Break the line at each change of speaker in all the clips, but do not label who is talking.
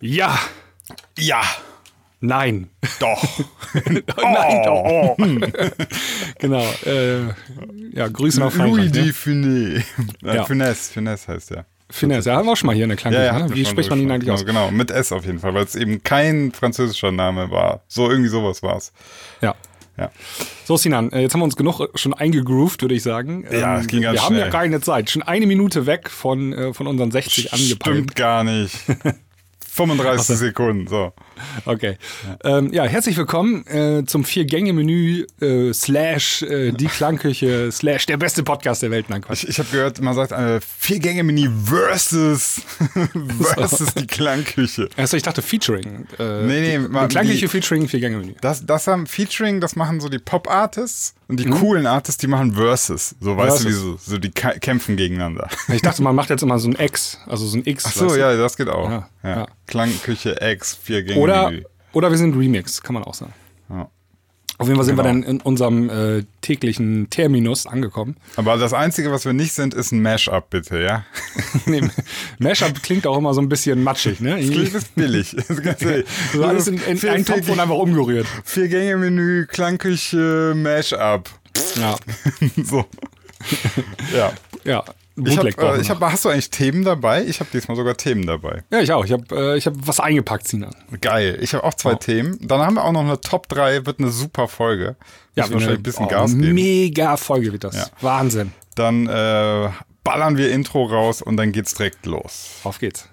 Ja.
Ja.
Nein.
Doch.
Nein, doch. Genau. Ja, Grüße nach Frankreich.
Louis de Funès.
Ja.
Funès heißt der.
Finesse, ja, haben wir auch schon mal hier eine Klangküche.
Ja,
ne? Wie spricht man ihn eigentlich aus?
Genau, mit S auf jeden Fall, weil es eben kein französischer Name war. So irgendwie sowas war es.
Ja.
Ja.
So, Sinan, jetzt haben wir uns genug schon eingegroovt, würde ich sagen.
Ja, es ging ganz
wir
schnell.
haben ja keine Zeit. Schon eine Minute weg von unseren 60 angepeilt.
Stimmt gar nicht. 35 Sekunden, so.
Okay. Ja, herzlich willkommen zum 4-Gänge-Menü / die Klangküche / der beste Podcast der Welt. Nein, Quatsch.
Ich habe gehört, man sagt 4-Gänge-Menü versus die Klangküche.
Also ich dachte Featuring.
Nee,
die Klangküche Featuring 4-Gänge-Menü.
Das haben Featuring, das machen so die Pop-Artists und die coolen Artists, die machen Versus. So, weißt du, wie so die kämpfen gegeneinander.
Ich dachte, man macht jetzt immer so ein X, also so ein X.
Ach so,
weißt du?
ja, das geht auch.
Ja.
Klangküche X, 4-Gänge-Menü.
Oder wir sind Remix, kann man auch sagen.
Ja.
Auf jeden Fall sind wir dann in unserem täglichen Terminus angekommen.
Aber das Einzige, was wir nicht sind, ist ein Mashup, bitte, ja?
Nee, Mashup klingt auch immer so ein bisschen matschig, ne?
Das klingt ist billig.
So alles in einen Topf und einfach umgerührt.
4-Gänge-Menü, Klangküche, Mashup.
Ja.
So. Ja.
Ja.
Hast du eigentlich Themen dabei? Ich habe diesmal sogar Themen dabei.
Ja, ich auch. Ich hab was eingepackt, Sinan.
Geil. Ich habe auch 2 Themen. Dann haben wir auch noch eine Top 3, wird eine super Folge.
Ja,
wahrscheinlich ein bisschen Gas geben.
Mega Folge wird das.
Ja.
Wahnsinn.
Dann ballern wir Intro raus und dann geht's direkt los.
Auf geht's.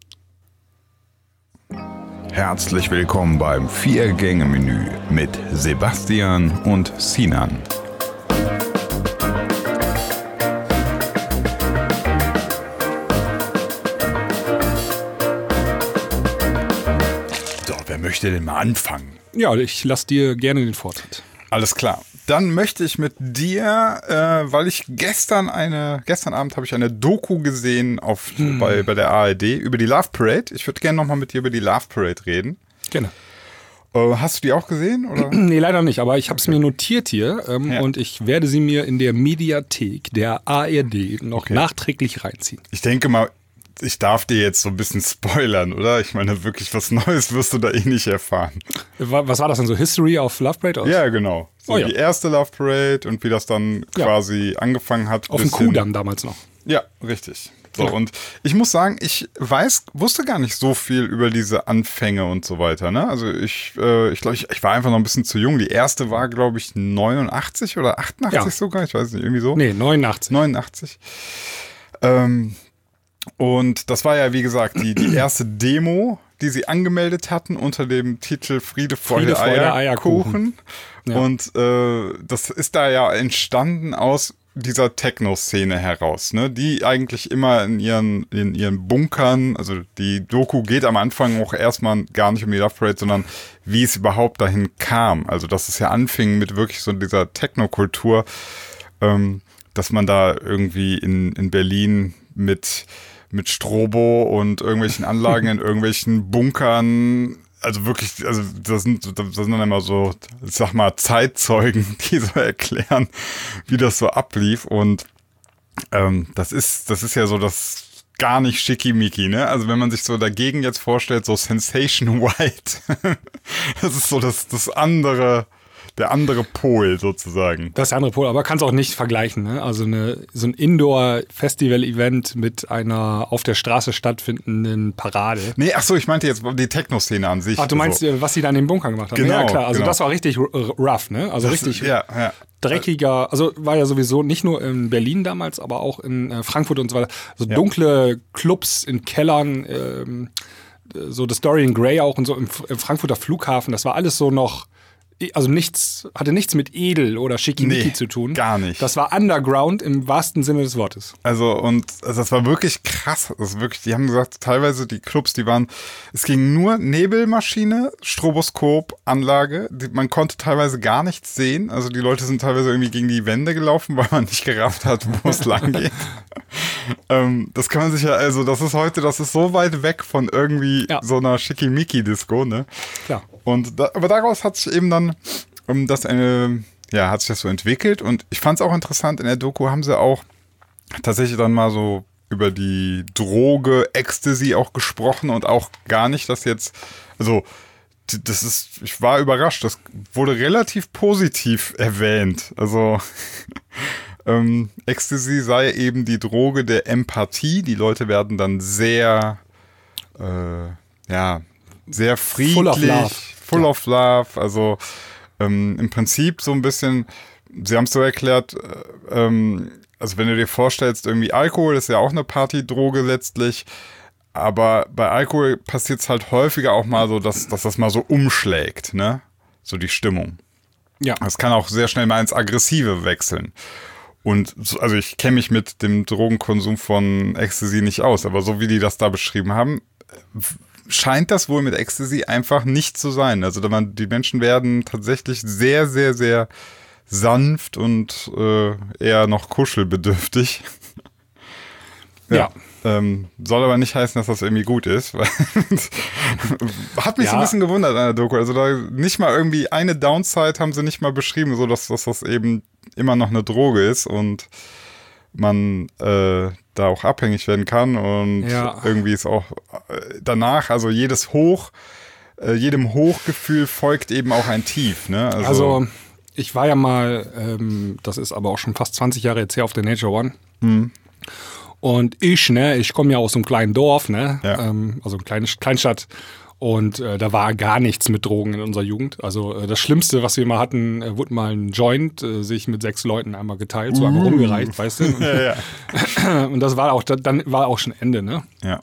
Herzlich willkommen beim 4-Gänge-Menü mit Sebastian und Sinan.
So, wer möchte denn mal anfangen?
Ja, ich lasse dir gerne den Vortritt.
Alles klar. Dann möchte ich mit dir, weil ich gestern Abend habe ich eine Doku gesehen bei der ARD über die Love Parade. Ich würde gerne nochmal mit dir über die Love Parade reden.
Gerne.
Hast du die auch gesehen? Oder?
Nee, leider nicht, aber ich habe es mir notiert hier und ich werde sie mir in der Mediathek der ARD noch nachträglich reinziehen.
Ich denke mal, ich darf dir jetzt so ein bisschen spoilern, oder? Ich meine, wirklich was Neues wirst du da eh nicht erfahren.
Was war das denn so? History of Love Parade?
Ja, genau. So die erste Love Parade und wie das dann quasi angefangen hat.
Auf dem Kudamm damals noch.
Ja, richtig. So, und ich muss sagen, ich wusste gar nicht so viel über diese Anfänge und so weiter, ne? Also ich glaube, ich war einfach noch ein bisschen zu jung. Die erste war, glaube ich, 89 oder 88 sogar, ich weiß nicht, irgendwie so.
Nee, 89.
89. Und das war ja, wie gesagt, die erste Demo, die sie angemeldet hatten unter dem Titel Friede, Freude, Eierkuchen. Ja. Und das ist da ja entstanden aus dieser Techno-Szene heraus, ne? Die eigentlich immer in ihren Bunkern, also die Doku geht am Anfang auch erstmal gar nicht um die Love Parade, sondern wie es überhaupt dahin kam. Also dass es ja anfing mit wirklich so dieser Techno-Kultur, dass man da irgendwie in Berlin mit Strobo und irgendwelchen Anlagen in irgendwelchen Bunkern, also wirklich, also das sind dann immer so, ich sag mal, Zeitzeugen, die so erklären, wie das so ablief. Und das ist ja so das gar nicht schickimicki, ne? Also wenn man sich so dagegen jetzt vorstellt, so Sensation White, das ist so der andere Pol sozusagen.
Das ist der andere Pol, aber kann es auch nicht vergleichen. Ne? Also so ein Indoor-Festival-Event mit einer auf der Straße stattfindenden Parade.
Nee, ach so, ich meinte jetzt die Techno-Szene an sich.
Ach, du meinst, was sie da in den Bunkern gemacht haben?
Genau,
ja, klar. Also
genau.
das war richtig rough, ne? Also das, richtig dreckiger. Also war ja sowieso nicht nur in Berlin damals, aber auch in Frankfurt und so weiter. So dunkle Clubs in Kellern, so das Dorian Gray auch und so im Frankfurter Flughafen. Das war alles so noch... Also hatte nichts mit edel oder schickimicki zu tun.
Gar nicht.
Das war Underground im wahrsten Sinne des Wortes.
Also das war wirklich krass. Das wirklich, die haben gesagt, teilweise die Clubs, es ging nur Nebelmaschine, Stroboskop, Anlage. Man konnte teilweise gar nichts sehen. Also die Leute sind teilweise irgendwie gegen die Wände gelaufen, weil man nicht gerafft hat, wo es lang geht. Das kann man sich ja, also das ist so weit weg von irgendwie so einer Schickimicki-Disco, ne?
Klar.
Aber daraus hat sich eben dann hat sich das so entwickelt und ich fand es auch interessant, in der Doku haben sie auch tatsächlich dann mal so über die Droge Ecstasy auch gesprochen und auch gar nicht, dass jetzt, also ich war überrascht, das wurde relativ positiv erwähnt. Also Ecstasy sei eben die Droge der Empathie. Die Leute werden dann sehr, sehr friedlich, full of love. Also im Prinzip so ein bisschen, sie haben es so erklärt, also wenn du dir vorstellst, irgendwie Alkohol ist ja auch eine Partydroge letztlich, aber bei Alkohol passiert es halt häufiger auch mal so, dass das mal so umschlägt, ne? So die Stimmung.
Ja.
Das kann auch sehr schnell mal ins Aggressive wechseln. Und also ich kenne mich mit dem Drogenkonsum von Ecstasy nicht aus, aber so wie die das da beschrieben haben, scheint das wohl mit Ecstasy einfach nicht zu sein. Also die Menschen werden tatsächlich sehr, sehr, sehr sanft und eher noch kuschelbedürftig.
Ja.
Soll aber nicht heißen, dass das irgendwie gut ist. Hat mich so ein bisschen gewundert an der Doku. Also da nicht mal irgendwie eine Downside haben sie nicht mal beschrieben, so dass das eben immer noch eine Droge ist und man da auch abhängig werden kann und irgendwie ist auch danach, also jedem Hochgefühl folgt eben auch ein Tief. Ne?
Also ich war ja mal, das ist aber auch schon fast 20 Jahre jetzt her, auf der Nature One. Und ich komme ja aus einem kleinen Dorf, ne? Ja. Also eine Kleinstadt. Und da war gar nichts mit Drogen in unserer Jugend. Also das Schlimmste, was wir mal hatten, wurde mal ein Joint, sich mit 6 Leuten einmal geteilt, so einmal rumgereicht, weißt du? Und, und das war auch, dann war auch schon Ende, ne?
Ja.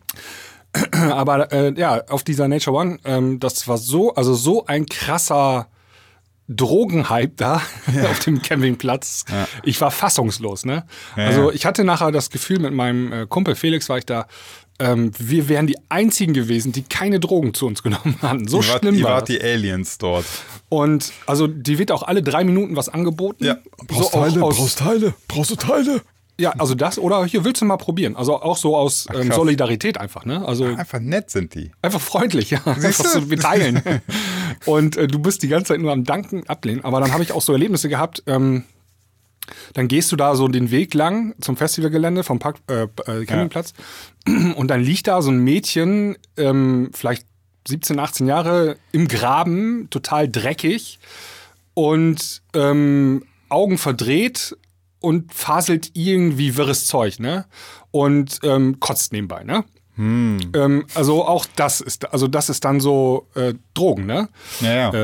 Aber auf dieser Nature One, das war so ein krasser Drogenhype da auf dem Campingplatz. Ja. Ich war fassungslos, ne? Ja, also ich hatte nachher das Gefühl, mit meinem Kumpel Felix war ich da, wir wären die Einzigen gewesen, die keine Drogen zu uns genommen hatten. So schlimm war das.
Ihr wart die Aliens dort.
Und also die wird auch alle 3 Minuten was angeboten.
Ja.
Brauchst du Teile? Ja, also das, oder hier willst du mal probieren. Also auch so aus Solidarität einfach, ne? Also
einfach nett sind die.
Einfach freundlich, ja. Einfach so, wir teilen. Und du bist die ganze Zeit nur am Danken, ablehnen. Aber dann habe ich auch so Erlebnisse gehabt, dann gehst du da so den Weg lang zum Festivalgelände vom Campingplatz und dann liegt da so ein Mädchen, vielleicht 17, 18 Jahre, im Graben, total dreckig und Augen verdreht und faselt irgendwie wirres Zeug, ne? Und kotzt nebenbei, ne? Also auch das ist dann so Drogen, ne?
Ja.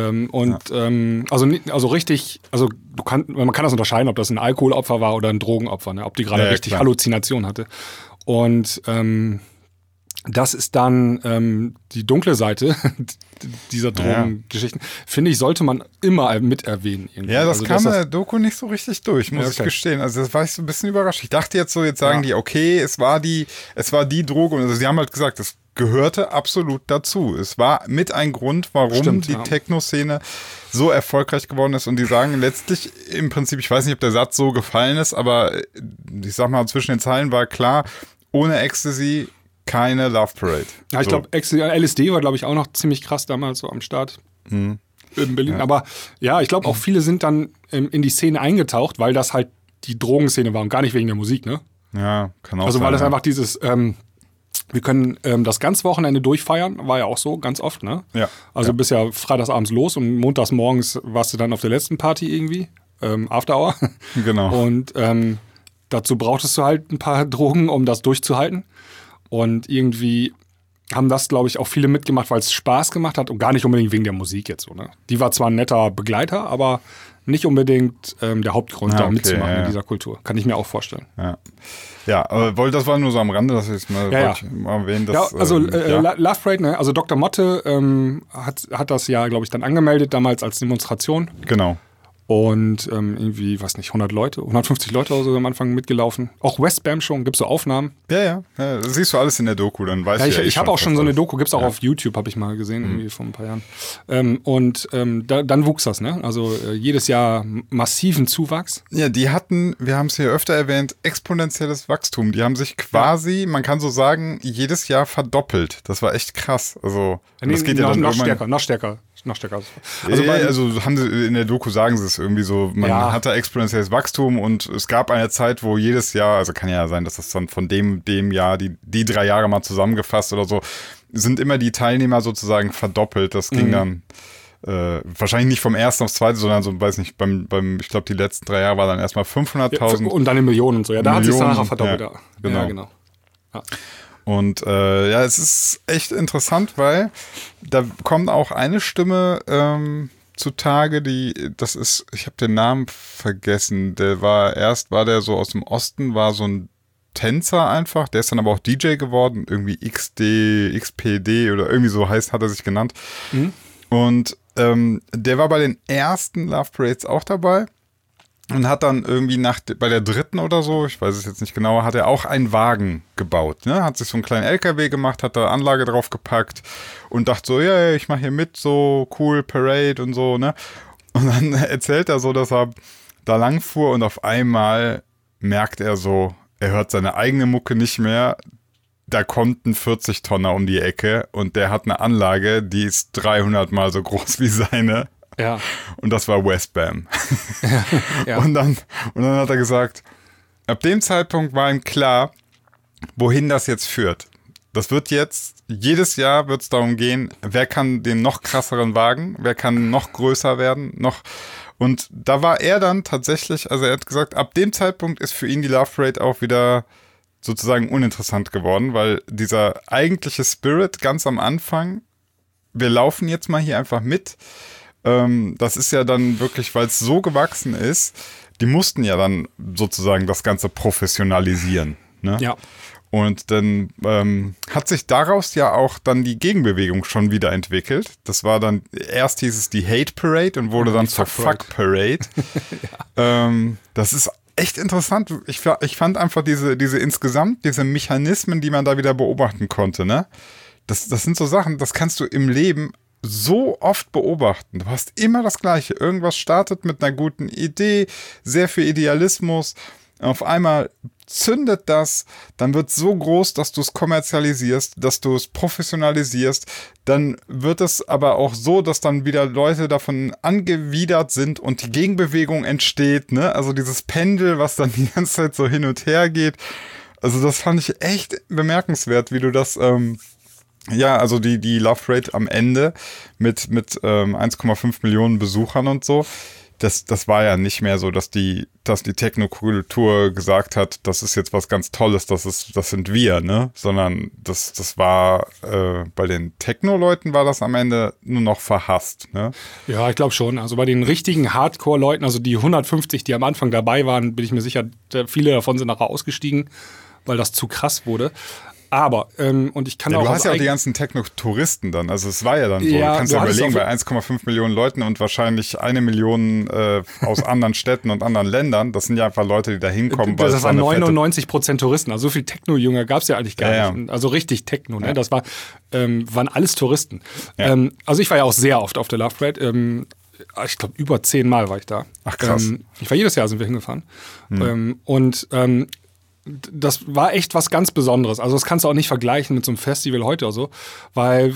Also richtig, also man kann das unterscheiden, ob das ein Alkoholopfer war oder ein Drogenopfer, ne? Ob die gerade richtig Halluzination hatte. Und das ist dann die dunkle Seite dieser Drogengeschichten. Finde ich, sollte man immer mit erwähnen. Irgendwie.
Ja, das kam in der Doku nicht so richtig durch, muss ich gestehen. Also das war ich so ein bisschen überrascht. Ich dachte jetzt sagen die, okay, es war die Droge. Und also sie haben halt gesagt, das gehörte absolut dazu. Es war mit ein Grund, warum die Techno-Szene so erfolgreich geworden ist. Und die sagen letztlich im Prinzip, ich weiß nicht, ob der Satz so gefallen ist, aber ich sag mal, zwischen den Zeilen war klar, ohne Ecstasy keine Love Parade.
Ja, ich glaube, LSD war, glaube ich, auch noch ziemlich krass damals so am Start in Berlin. Ja. Aber ja, ich glaube auch viele sind dann in die Szene eingetaucht, weil das halt die Drogenszene war und gar nicht wegen der Musik, ne?
Ja, kann auch sein.
Also weil das einfach dieses, wir können das ganze Wochenende durchfeiern, war ja auch so, ganz oft, ne?
Ja.
Also bist ja freitagsabends los und montags morgens warst du dann auf der letzten Party irgendwie, After Hour.
Genau.
Und dazu brauchtest du halt ein paar Drogen, um das durchzuhalten. Und irgendwie haben das, glaube ich, auch viele mitgemacht, weil es Spaß gemacht hat und gar nicht unbedingt wegen der Musik jetzt so, ne? Die war zwar ein netter Begleiter, aber nicht unbedingt der Hauptgrund, da mitzumachen in dieser Kultur. Kann ich mir auch vorstellen.
Ja, aber das war nur so am Rande, dass ich es mal erwähnen. Dass,
Love Parade, ne? Also Dr. Motte hat das ja, glaube ich, dann angemeldet, damals als Demonstration.
Genau.
Und irgendwie, weiß nicht, 150 Leute oder so am Anfang mitgelaufen. Auch Westbam schon, gibt's so Aufnahmen.
Ja, das siehst du alles in der Doku, dann weißt du
ich habe auch schon so eine Doku, gibt's auch auf YouTube, habe ich mal gesehen, irgendwie vor ein paar Jahren. Dann wuchs das, ne? Also jedes Jahr massiven Zuwachs.
Ja, die hatten, wir haben es hier öfter erwähnt, exponentielles Wachstum. Die haben sich quasi, man kann so sagen, jedes Jahr verdoppelt. Das war echt krass. Also, das geht ja dann
noch stärker. noch stärker.
Also haben sie in der Doku sagen sie es irgendwie so, man hatte exponentielles Wachstum und es gab eine Zeit, wo jedes Jahr, also kann ja sein, dass das dann von dem Jahr, die 3 Jahre mal zusammengefasst oder so, sind immer die Teilnehmer sozusagen verdoppelt. Das ging dann wahrscheinlich nicht vom ersten aufs zweite, sondern so, weiß nicht, ich glaube, die letzten 3 Jahre war dann erstmal 500.000.
Und dann in Millionen und so. Ja, da hat sich nachher verdoppelt. Ja,
genau. Ja. Und es ist echt interessant, weil da kommt auch eine Stimme zutage, ich habe den Namen vergessen, war der so aus dem Osten, war so ein Tänzer einfach, der ist dann aber auch DJ geworden, irgendwie XPD oder irgendwie so hat er sich genannt. Und der war bei den ersten Love Parades auch dabei. Und hat dann irgendwie bei der 3. oder so, ich weiß es jetzt nicht genau, hat er auch einen Wagen gebaut. Ne? Hat sich so einen kleinen LKW gemacht, hat da Anlage drauf gepackt und dachte so, ja, ich mache hier mit, so cool, Parade und so. Ne? Und dann erzählt er so, dass er da lang fuhr und auf einmal merkt er so, er hört seine eigene Mucke nicht mehr. Da kommt ein 40-Tonner um die Ecke und der hat eine Anlage, die ist 300 Mal so groß wie seine.
Ja.
Und das war Westbam.
Ja.
Und dann hat er gesagt, ab dem Zeitpunkt war ihm klar, wohin das jetzt führt. Das wird jetzt, jedes Jahr wird es darum gehen, wer kann den noch krasseren Wagen, wer kann noch größer werden, und da war er dann tatsächlich, also er hat gesagt, ab dem Zeitpunkt ist für ihn die Love Parade auch wieder sozusagen uninteressant geworden, weil dieser eigentliche Spirit ganz am Anfang, wir laufen jetzt mal hier einfach mit, das ist ja dann wirklich, weil es so gewachsen ist, die mussten ja dann sozusagen das Ganze professionalisieren. Ne?
Ja.
Und dann hat sich daraus ja auch dann die Gegenbewegung schon wieder entwickelt. Das war dann, erst hieß es die Hate Parade und wurde dann zur Fuck Parade. Ja. Das ist echt interessant. Ich fand einfach diese insgesamt, diese Mechanismen, die man da wieder beobachten konnte, ne? Das sind so Sachen, das kannst du im Leben so oft beobachten. Du hast immer das Gleiche. Irgendwas startet mit einer guten Idee, sehr viel Idealismus. Auf einmal zündet das, dann wird es so groß, dass du es kommerzialisierst, dass du es professionalisierst. Dann wird es aber auch so, dass dann wieder Leute davon angewidert sind und die Gegenbewegung entsteht. Ne? Also dieses Pendel, was dann die ganze Zeit so hin und her geht. Also das fand ich echt bemerkenswert, wie du das... also die Love Parade am Ende mit 1,5 Millionen Besuchern und so, das war ja nicht mehr so, dass die Technokultur gesagt hat, das ist jetzt was ganz Tolles, das sind wir, ne? Sondern das war, bei den Techno-Leuten war das am Ende nur noch verhasst, ne?
Ja, ich glaube schon. Also bei den richtigen Hardcore-Leuten, also die 150, die am Anfang dabei waren, bin ich mir sicher, viele davon sind nachher ausgestiegen, weil das zu krass wurde. Aber, und ich kann auch...
Du hast ja auch die ganzen Techno-Touristen dann, also es war ja dann so, du kannst ja überlegen, bei 1,5 Millionen Leuten und wahrscheinlich 1 Million aus anderen Städten und anderen Ländern, das sind ja einfach Leute, die da hinkommen.
Das waren 99% Touristen, also so viel Techno-Jünger gab es ja eigentlich gar nicht. Also richtig Techno, ne? Das waren alles Touristen. Ja. Also ich war ja auch sehr oft auf der Love Parade, ich glaube über 10 Mal war ich da.
Ach krass.
Ich war jedes Jahr, sind wir hingefahren. Das war echt was ganz Besonderes. Also das kannst du auch nicht vergleichen mit so einem Festival heute oder so, weil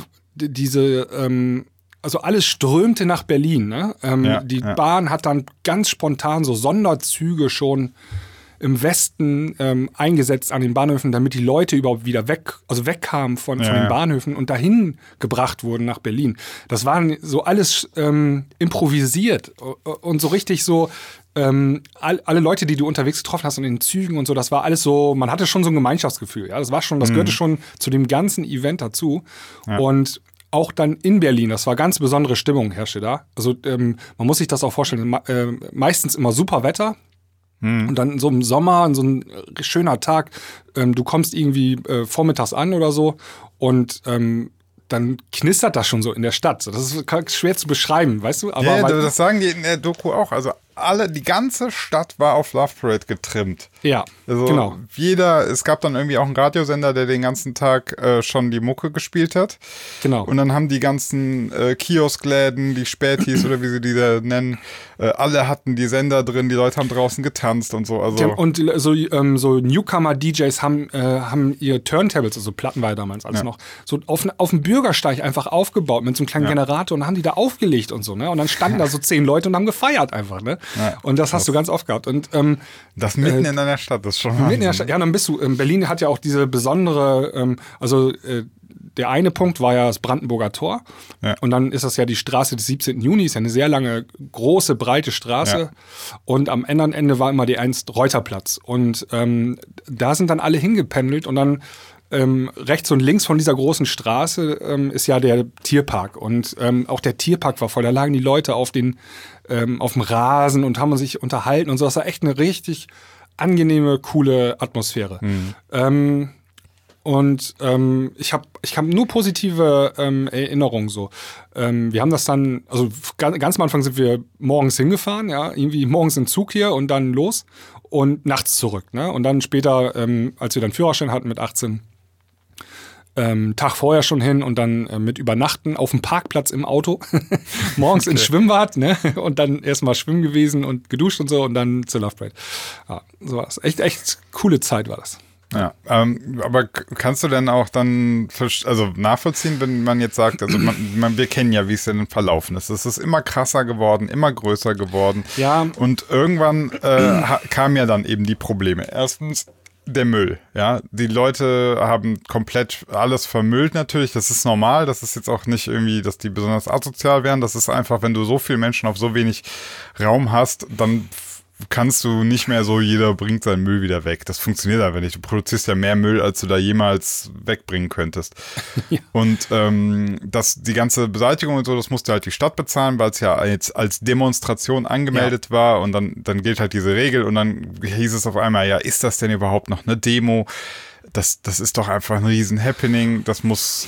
also alles strömte nach Berlin. Ne? Bahn hat dann ganz spontan so Sonderzüge schon im Westen eingesetzt an den Bahnhöfen, damit die Leute überhaupt wieder wegkamen von den Bahnhöfen und dahin gebracht wurden nach Berlin. Das waren so alles improvisiert und so richtig so alle Leute, die du unterwegs getroffen hast und in den Zügen und so, das war alles so, man hatte schon so ein Gemeinschaftsgefühl. Ja? Das gehörte schon zu dem ganzen Event dazu. Ja. Und auch dann in Berlin, das war ganz besondere Stimmung herrschte da. Also man muss sich das auch vorstellen, meistens immer super Wetter. Und dann so im Sommer, so ein schöner Tag, du kommst irgendwie vormittags an oder so und dann knistert das schon so in der Stadt. Das ist schwer zu beschreiben, weißt du?
Aber das sagen die in der Doku auch. Also die ganze Stadt war auf Love Parade getrimmt.
Ja,
also
genau.
Es gab dann irgendwie auch einen Radiosender, der den ganzen Tag schon die Mucke gespielt hat.
Genau.
Und dann haben die ganzen Kioskläden, die Spätis oder wie sie die da nennen, alle hatten die Sender drin, die Leute haben draußen getanzt und so. Also.
Und so Newcomer-DJs haben ihr Turntables, also Platten war ja damals alles noch, so auf dem Bürgersteig einfach aufgebaut mit so einem kleinen Generator und dann haben die da aufgelegt und so, ne? Und dann standen da so 10 Leute und haben gefeiert einfach, ne? Ja, und das hast du ganz oft gehabt. Und,
das mitten in einer Stadt, das ist schon
mitten in der Stadt. Ja, dann bist du, Berlin hat ja auch diese besondere, der eine Punkt war ja das Brandenburger Tor. Ja. Und dann ist das ja die Straße des 17. Juni, ist ja eine sehr lange, große, breite Straße. Ja. Und am anderen Ende war immer der Ernst-Reuter-Platz. Und da sind dann alle hingependelt und dann rechts und links von dieser großen Straße ist ja der Tierpark. Und auch der Tierpark war voll. Da lagen die Leute auf dem Rasen und haben sich unterhalten und so. Das war echt eine richtig angenehme, coole Atmosphäre. Ich hab nur positive Erinnerungen so. Wir haben das dann, also ganz am Anfang sind wir morgens hingefahren, ja, irgendwie morgens im Zug hier und dann los und nachts zurück, ne? Und dann später, als wir dann Führerschein hatten mit 18, Tag vorher schon hin und dann mit Übernachten auf dem Parkplatz im Auto, morgens ins Schwimmbad, ne? Und dann erstmal schwimmen gewesen und geduscht und so und dann zur Love Parade. Ja, so war es. Echt coole Zeit war das.
Ja, aber kannst du denn auch dann nachvollziehen, wenn man jetzt sagt, also wir kennen ja, wie es denn verlaufen ist. Es ist immer krasser geworden, immer größer geworden.
Ja.
Und irgendwann kamen ja dann eben die Probleme. Erstens der Müll, ja. Die Leute haben komplett alles vermüllt natürlich. Das ist normal. Das ist jetzt auch nicht irgendwie, dass die besonders asozial wären. Das ist einfach, wenn du so viele Menschen auf so wenig Raum hast, dann kannst du nicht mehr so, jeder bringt seinen Müll wieder weg. Das funktioniert einfach nicht. Du produzierst ja mehr Müll, als du da jemals wegbringen könntest. Ja. Und die ganze Beseitigung und so, das musste halt die Stadt bezahlen, weil es ja jetzt als Demonstration angemeldet war und dann gilt halt diese Regel und dann hieß es auf einmal, ja, ist das denn überhaupt noch eine Demo? Das ist doch einfach ein riesen Happening. Das muss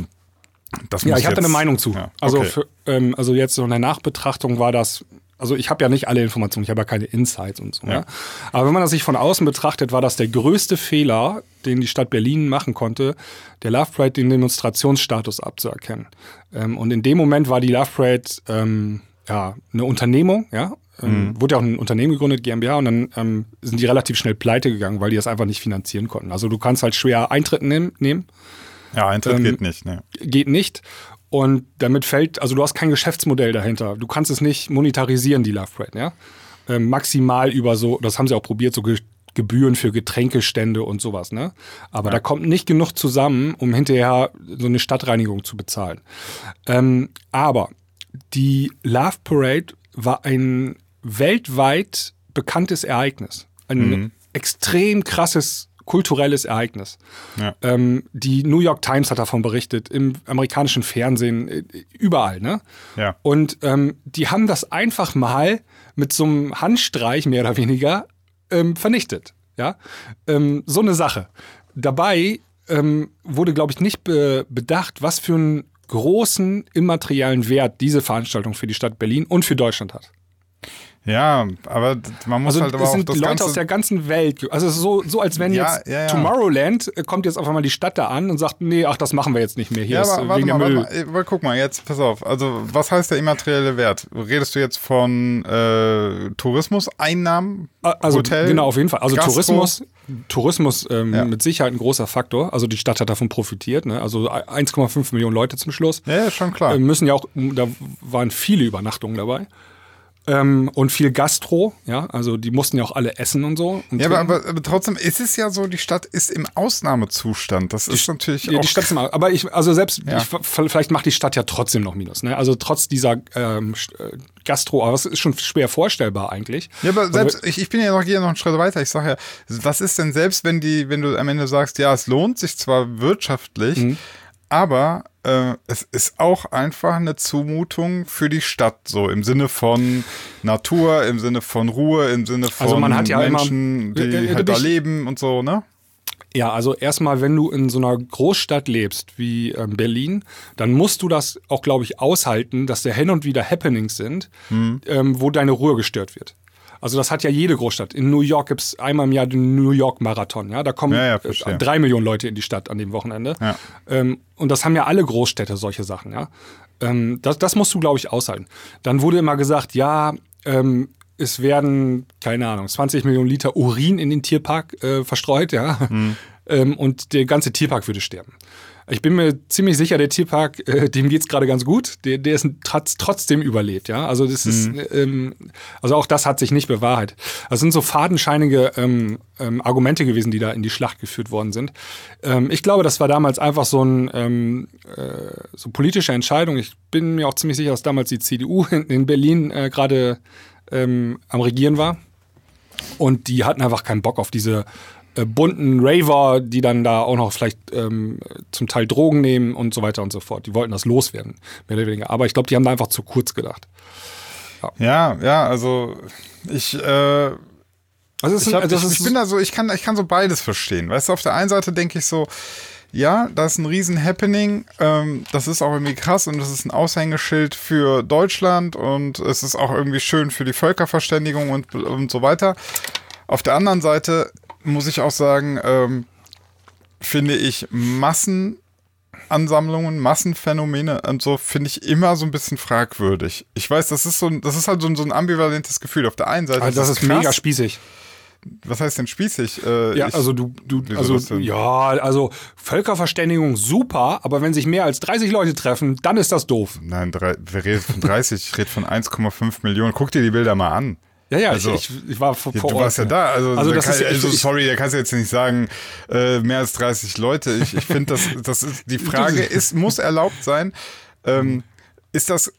ich habe da eine Meinung zu. Ja, okay. Also jetzt so in der Nachbetrachtung war das. Also ich habe ja nicht alle Informationen, ich habe ja keine Insights und so. Ja. Ne? Aber wenn man das sich von außen betrachtet, war das der größte Fehler, den die Stadt Berlin machen konnte, der Love Parade den Demonstrationsstatus abzuerkennen. Und in dem Moment war die Love Parade eine Unternehmung, ja. Wurde ja auch ein Unternehmen gegründet, GmbH, und dann sind die relativ schnell pleite gegangen, weil die das einfach nicht finanzieren konnten. Also du kannst halt schwer Eintritt nehmen.
Ja, Eintritt geht nicht, ne?
Geht nicht. Und damit also du hast kein Geschäftsmodell dahinter. Du kannst es nicht monetarisieren, die Love Parade, ja. Maximal über das haben sie auch probiert, so Gebühren für Getränkestände und sowas, ne. Aber da kommt nicht genug zusammen, um hinterher so eine Stadtreinigung zu bezahlen. Aber die Love Parade war ein weltweit bekanntes Ereignis. Ein extrem krasses kulturelles Ereignis. Ja. Die New York Times hat davon berichtet, im amerikanischen Fernsehen, überall, ne?
Ja.
Und die haben das einfach mal mit so einem Handstreich, mehr oder weniger, vernichtet. Ja? So eine Sache. Dabei wurde, glaube ich, nicht bedacht, was für einen großen immateriellen Wert diese Veranstaltung für die Stadt Berlin und für Deutschland hat.
Ja, aber man muss halt aber auch das
sind Leute aus der ganzen Welt. Also es ist so als wenn jetzt Tomorrowland kommt jetzt auf einmal die Stadt da an und sagt, nee, das machen wir jetzt nicht mehr. Hier ist wegen dem Müll.
Warte mal, guck mal, jetzt pass auf. Also was heißt der immaterielle Wert? Redest du jetzt von Tourismuseinnahmen?
Also
Hotel,
genau, auf jeden Fall. Also
Gastro?
Tourismus mit Sicherheit ein großer Faktor. Also die Stadt hat davon profitiert. Ne? Also 1,5 Millionen Leute zum Schluss.
Ja, schon klar.
Da waren viele Übernachtungen dabei. Und viel Gastro, ja, also die mussten ja auch alle essen und so. Und
ja, aber trotzdem ist es ja so, die Stadt ist im Ausnahmezustand. Das ist natürlich auch...
Die Stadt ist im vielleicht macht die Stadt ja trotzdem noch Minus. Ne? Also trotz dieser Gastro, aber das ist schon schwer vorstellbar eigentlich.
Ja, aber selbst, ich bin ja noch hier noch einen Schritt weiter. Ich sage ja, was ist denn selbst, wenn du am Ende sagst, ja, es lohnt sich zwar wirtschaftlich, aber es ist auch einfach eine Zumutung für die Stadt, so im Sinne von Natur, im Sinne von Ruhe, im Sinne von
man hat ja
Menschen, die halt da leben und so, ne?
Ja, also erstmal, wenn du in so einer Großstadt lebst wie Berlin, dann musst du das auch, glaube ich, aushalten, dass da hin und wieder Happenings sind, wo deine Ruhe gestört wird. Also das hat ja jede Großstadt. In New York gibt es einmal im Jahr den New York Marathon. Ja? Da kommen 3 Millionen Leute in die Stadt an dem Wochenende. Ja. Und das haben ja alle Großstädte, solche Sachen. Ja? Das musst du, glaube ich, aushalten. Dann wurde immer gesagt, ja, es werden, keine Ahnung, 20 Millionen Liter Urin in den Tierpark verstreut. Ja? Und der ganze Tierpark würde sterben. Ich bin mir ziemlich sicher, der Tierpark, dem geht's gerade ganz gut. Der ist trotzdem überlebt, ja. Also das ist, also auch das hat sich nicht bewahrheitet. Das sind so fadenscheinige Argumente gewesen, die da in die Schlacht geführt worden sind. Ich glaube, das war damals einfach so so politische Entscheidung. Ich bin mir auch ziemlich sicher, dass damals die CDU in Berlin gerade am Regieren war. Und die hatten einfach keinen Bock auf diese bunten Raver, die dann da auch noch vielleicht zum Teil Drogen nehmen und so weiter und so fort. Die wollten das loswerden, mehr oder weniger. Aber ich glaube, die haben da einfach zu kurz gedacht.
Ja, also ich kann so beides verstehen. Weißt du, auf der einen Seite denke ich so, ja, das ist ein riesen Happening, das ist auch irgendwie krass und das ist ein Aushängeschild für Deutschland und es ist auch irgendwie schön für die Völkerverständigung und so weiter. Auf der anderen Seite muss ich auch sagen, finde ich Massenansammlungen, Massenphänomene und so finde ich immer so ein bisschen fragwürdig. Ich weiß, das ist halt so ein ambivalentes Gefühl. Auf der einen Seite
also das ist krass, mega spießig.
Was heißt denn spießig?
Also Völkerverständigung super, aber wenn sich mehr als 30 Leute treffen, dann ist das doof.
Nein, wer redet von 30? Ich rede von 1,5 Millionen. Guck dir die Bilder mal an.
Ja, also, ich war vor Ort.
Du warst ja da. Sorry, da kannst du jetzt nicht sagen, mehr als 30 Leute. Ich finde, das ist, die Frage muss erlaubt sein. Ist das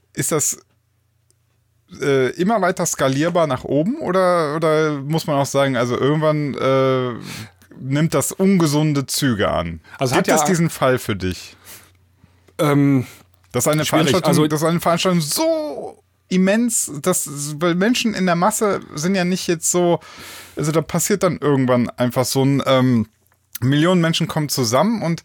immer weiter skalierbar nach oben oder muss man auch sagen, also irgendwann nimmt das ungesunde Züge an? Also gibt es diesen Fall für dich? Dass eine Veranstaltung so immens, weil Menschen in der Masse sind ja nicht jetzt so, also da passiert dann irgendwann einfach so Millionen Menschen kommen zusammen und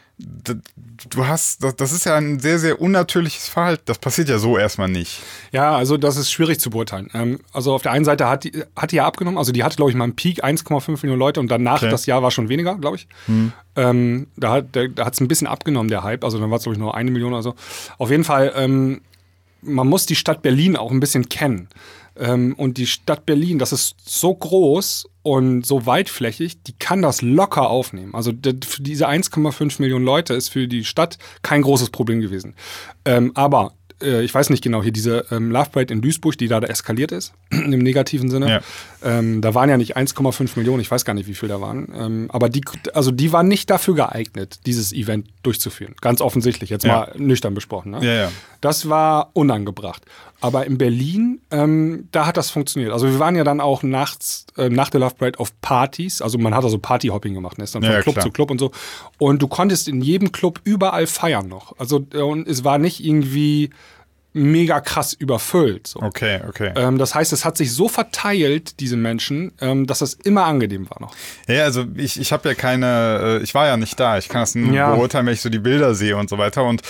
das ist ja ein sehr, sehr unnatürliches Verhalten. Das passiert ja so erstmal nicht.
Ja, also das ist schwierig zu beurteilen. Also auf der einen Seite hat die ja abgenommen, also die hatte, glaube ich, mal einen Peak, 1,5 Millionen Leute und danach, das Jahr war schon weniger, glaube ich. Da hat es ein bisschen abgenommen, der Hype, also dann war es, glaube ich, nur 1 Million oder so. Auf jeden Fall, man muss die Stadt Berlin auch ein bisschen kennen. Und die Stadt Berlin, das ist so groß und so weitflächig, die kann das locker aufnehmen. Also für diese 1,5 Millionen Leute ist für die Stadt kein großes Problem gewesen. Aber ich weiß nicht genau, hier diese Love Parade in Duisburg, die da eskaliert ist, im negativen Sinne. Ja. Da waren ja nicht 1,5 Millionen, ich weiß gar nicht, wie viel da waren. Aber die waren nicht dafür geeignet, dieses Event durchzuführen. Ganz offensichtlich, jetzt mal nüchtern besprochen. Ne?
Ja.
Das war unangebracht. Aber in Berlin, da hat das funktioniert. Also wir waren ja dann auch nachts, nach der Love Parade auf Partys. Also man hat also Partyhopping gemacht, ne? Ist dann von Club zu Club und so. Und du konntest in jedem Club überall feiern noch. Also und es war nicht irgendwie mega krass überfüllt. So.
Okay.
Das heißt, es hat sich so verteilt, diese Menschen, dass das immer angenehm war noch.
Ja, also ich habe ja ich war ja nicht da. Ich kann das nur beurteilen, wenn ich so die Bilder sehe und so weiter. Und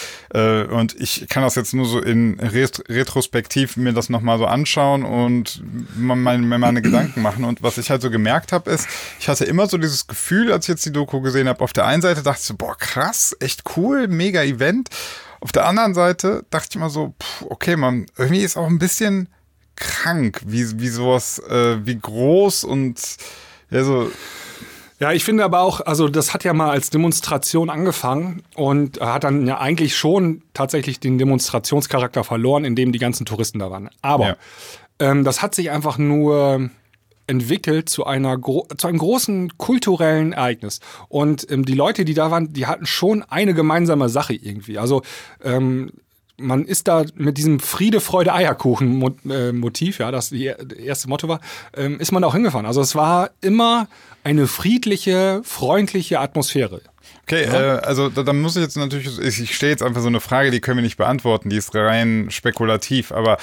ich kann das jetzt nur so in retrospektiv mir das nochmal so anschauen und mir meine Gedanken machen. Und was ich halt so gemerkt habe, ist, ich hatte immer so dieses Gefühl, als ich jetzt die Doku gesehen habe, auf der einen Seite dachte ich so, boah, krass, echt cool, mega Event. Auf der anderen Seite dachte ich immer so, okay, man, irgendwie ist auch ein bisschen krank, wie sowas, wie groß und so.
Ja, ich finde aber auch, also das hat ja mal als Demonstration angefangen und hat dann ja eigentlich schon tatsächlich den Demonstrationscharakter verloren, indem die ganzen Touristen da waren. Aber das hat sich einfach nur entwickelt zu einem großen kulturellen Ereignis. Und die Leute, die da waren, die hatten schon eine gemeinsame Sache irgendwie. Also man ist da mit diesem Friede, Freude, Eierkuchen-Motiv, ja, das erste Motto war, ist man auch hingefahren. Also es war immer eine friedliche, freundliche Atmosphäre.
Okay, also da muss ich jetzt natürlich, ich stelle jetzt einfach so eine Frage, die können wir nicht beantworten, die ist rein spekulativ, aber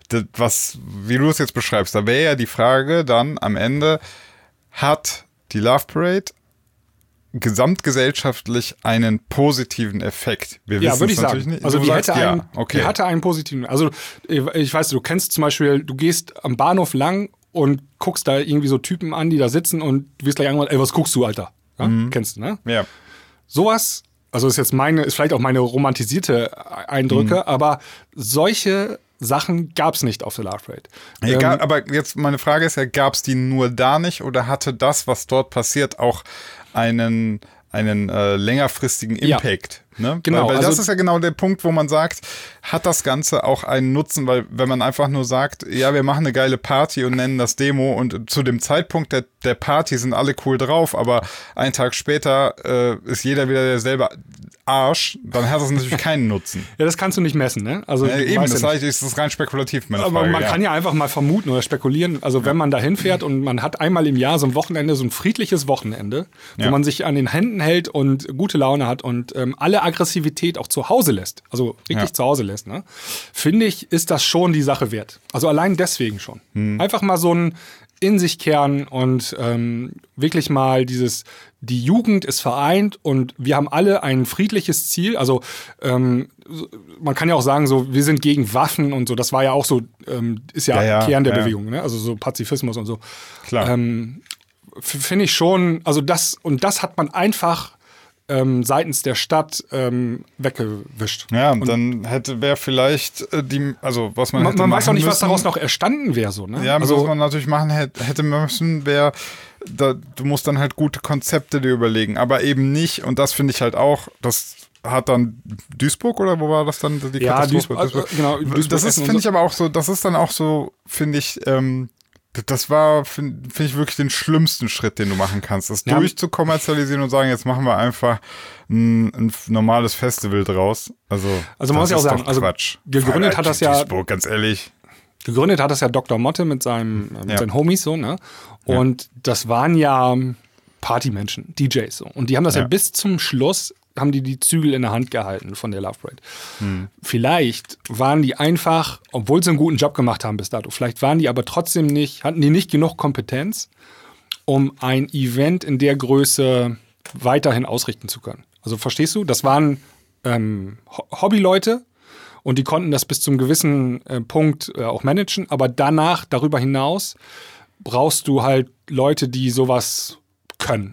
wie du es jetzt beschreibst, da wäre ja die Frage dann am Ende, hat die Love Parade gesamtgesellschaftlich einen positiven Effekt? Wir wissen
würde ich
natürlich
sagen.
Nicht.
Also die hatte einen positiven. Also ich weiß, du kennst zum Beispiel, du gehst am Bahnhof lang und guckst da irgendwie so Typen an, die da sitzen und du wirst gleich irgendwann, ey, was guckst du, Alter? Ja? Kennst du, ne?
Ja.
Sowas, also ist vielleicht auch meine romantisierte Eindrücke, aber solche Sachen gab es nicht auf der Love Parade.
Aber jetzt meine Frage ist ja, gab es die nur da nicht oder hatte das, was dort passiert, auch einen längerfristigen Impact?
Ja.
Ne?
Genau.
Weil das ist ja genau der Punkt, wo man sagt, hat das Ganze auch einen Nutzen, weil wenn man einfach nur sagt, ja, wir machen eine geile Party und nennen das Demo und zu dem Zeitpunkt der Party sind alle cool drauf, aber einen Tag später ist jeder wieder derselbe Arsch, dann hat das natürlich keinen Nutzen.
Ja, das kannst du nicht messen, ne? Also
eben, das heißt, ist das rein spekulativ, meine Frage.
Aber man kann ja einfach mal vermuten oder spekulieren, also wenn man da hinfährt und man hat einmal im Jahr so ein Wochenende, so ein friedliches Wochenende, wo man sich an den Händen hält und gute Laune hat und alle Aggressivität auch zu Hause lässt, also wirklich zu Hause lässt, ne? Finde ich, ist das schon die Sache wert. Also allein deswegen schon. Einfach mal so ein in sich kehren und wirklich mal die Jugend ist vereint und wir haben alle ein friedliches Ziel. Also man kann ja auch sagen, so wir sind gegen Waffen und so. Das war ja auch so, ist ja Kern der Bewegung, ne? Also so Pazifismus und so.
Klar.
Finde ich schon, also das hat man einfach seitens der Stadt weggewischt.
Ja, und dann wäre vielleicht was man hätte
man weiß auch nicht,
müssen,
was daraus noch erstanden wäre, so, ne?
Ja, also, was man natürlich machen hätte müssen, wäre, du musst dann halt gute Konzepte dir überlegen, aber eben nicht, und das finde ich halt auch, das hat dann Duisburg oder wo war das dann? Die
Duisburg. Genau, Duisburg
das ist, finde ich aber auch so, das ist dann auch so, finde ich, das war, finde ich, wirklich den schlimmsten Schritt, den du machen kannst, das durchzukommerzialisieren und sagen, jetzt machen wir einfach ein normales Festival draus. Also
man muss ja auch sagen, also gegründet hat das ja
Duisburg, ganz ehrlich.
Gegründet hat das ja Dr. Motte mit seinen Homies so, ne? Und das waren ja Partymenschen, DJs so. Und die haben das ja bis zum Schluss, haben die Zügel in der Hand gehalten von der Love Parade. Vielleicht waren die einfach, obwohl sie einen guten Job gemacht haben bis dato, vielleicht waren die aber trotzdem hatten die nicht genug Kompetenz, um ein Event in der Größe weiterhin ausrichten zu können. Also verstehst du? Das waren Hobbyleute und die konnten das bis zum gewissen Punkt auch managen, aber darüber hinaus brauchst du halt Leute, die sowas können,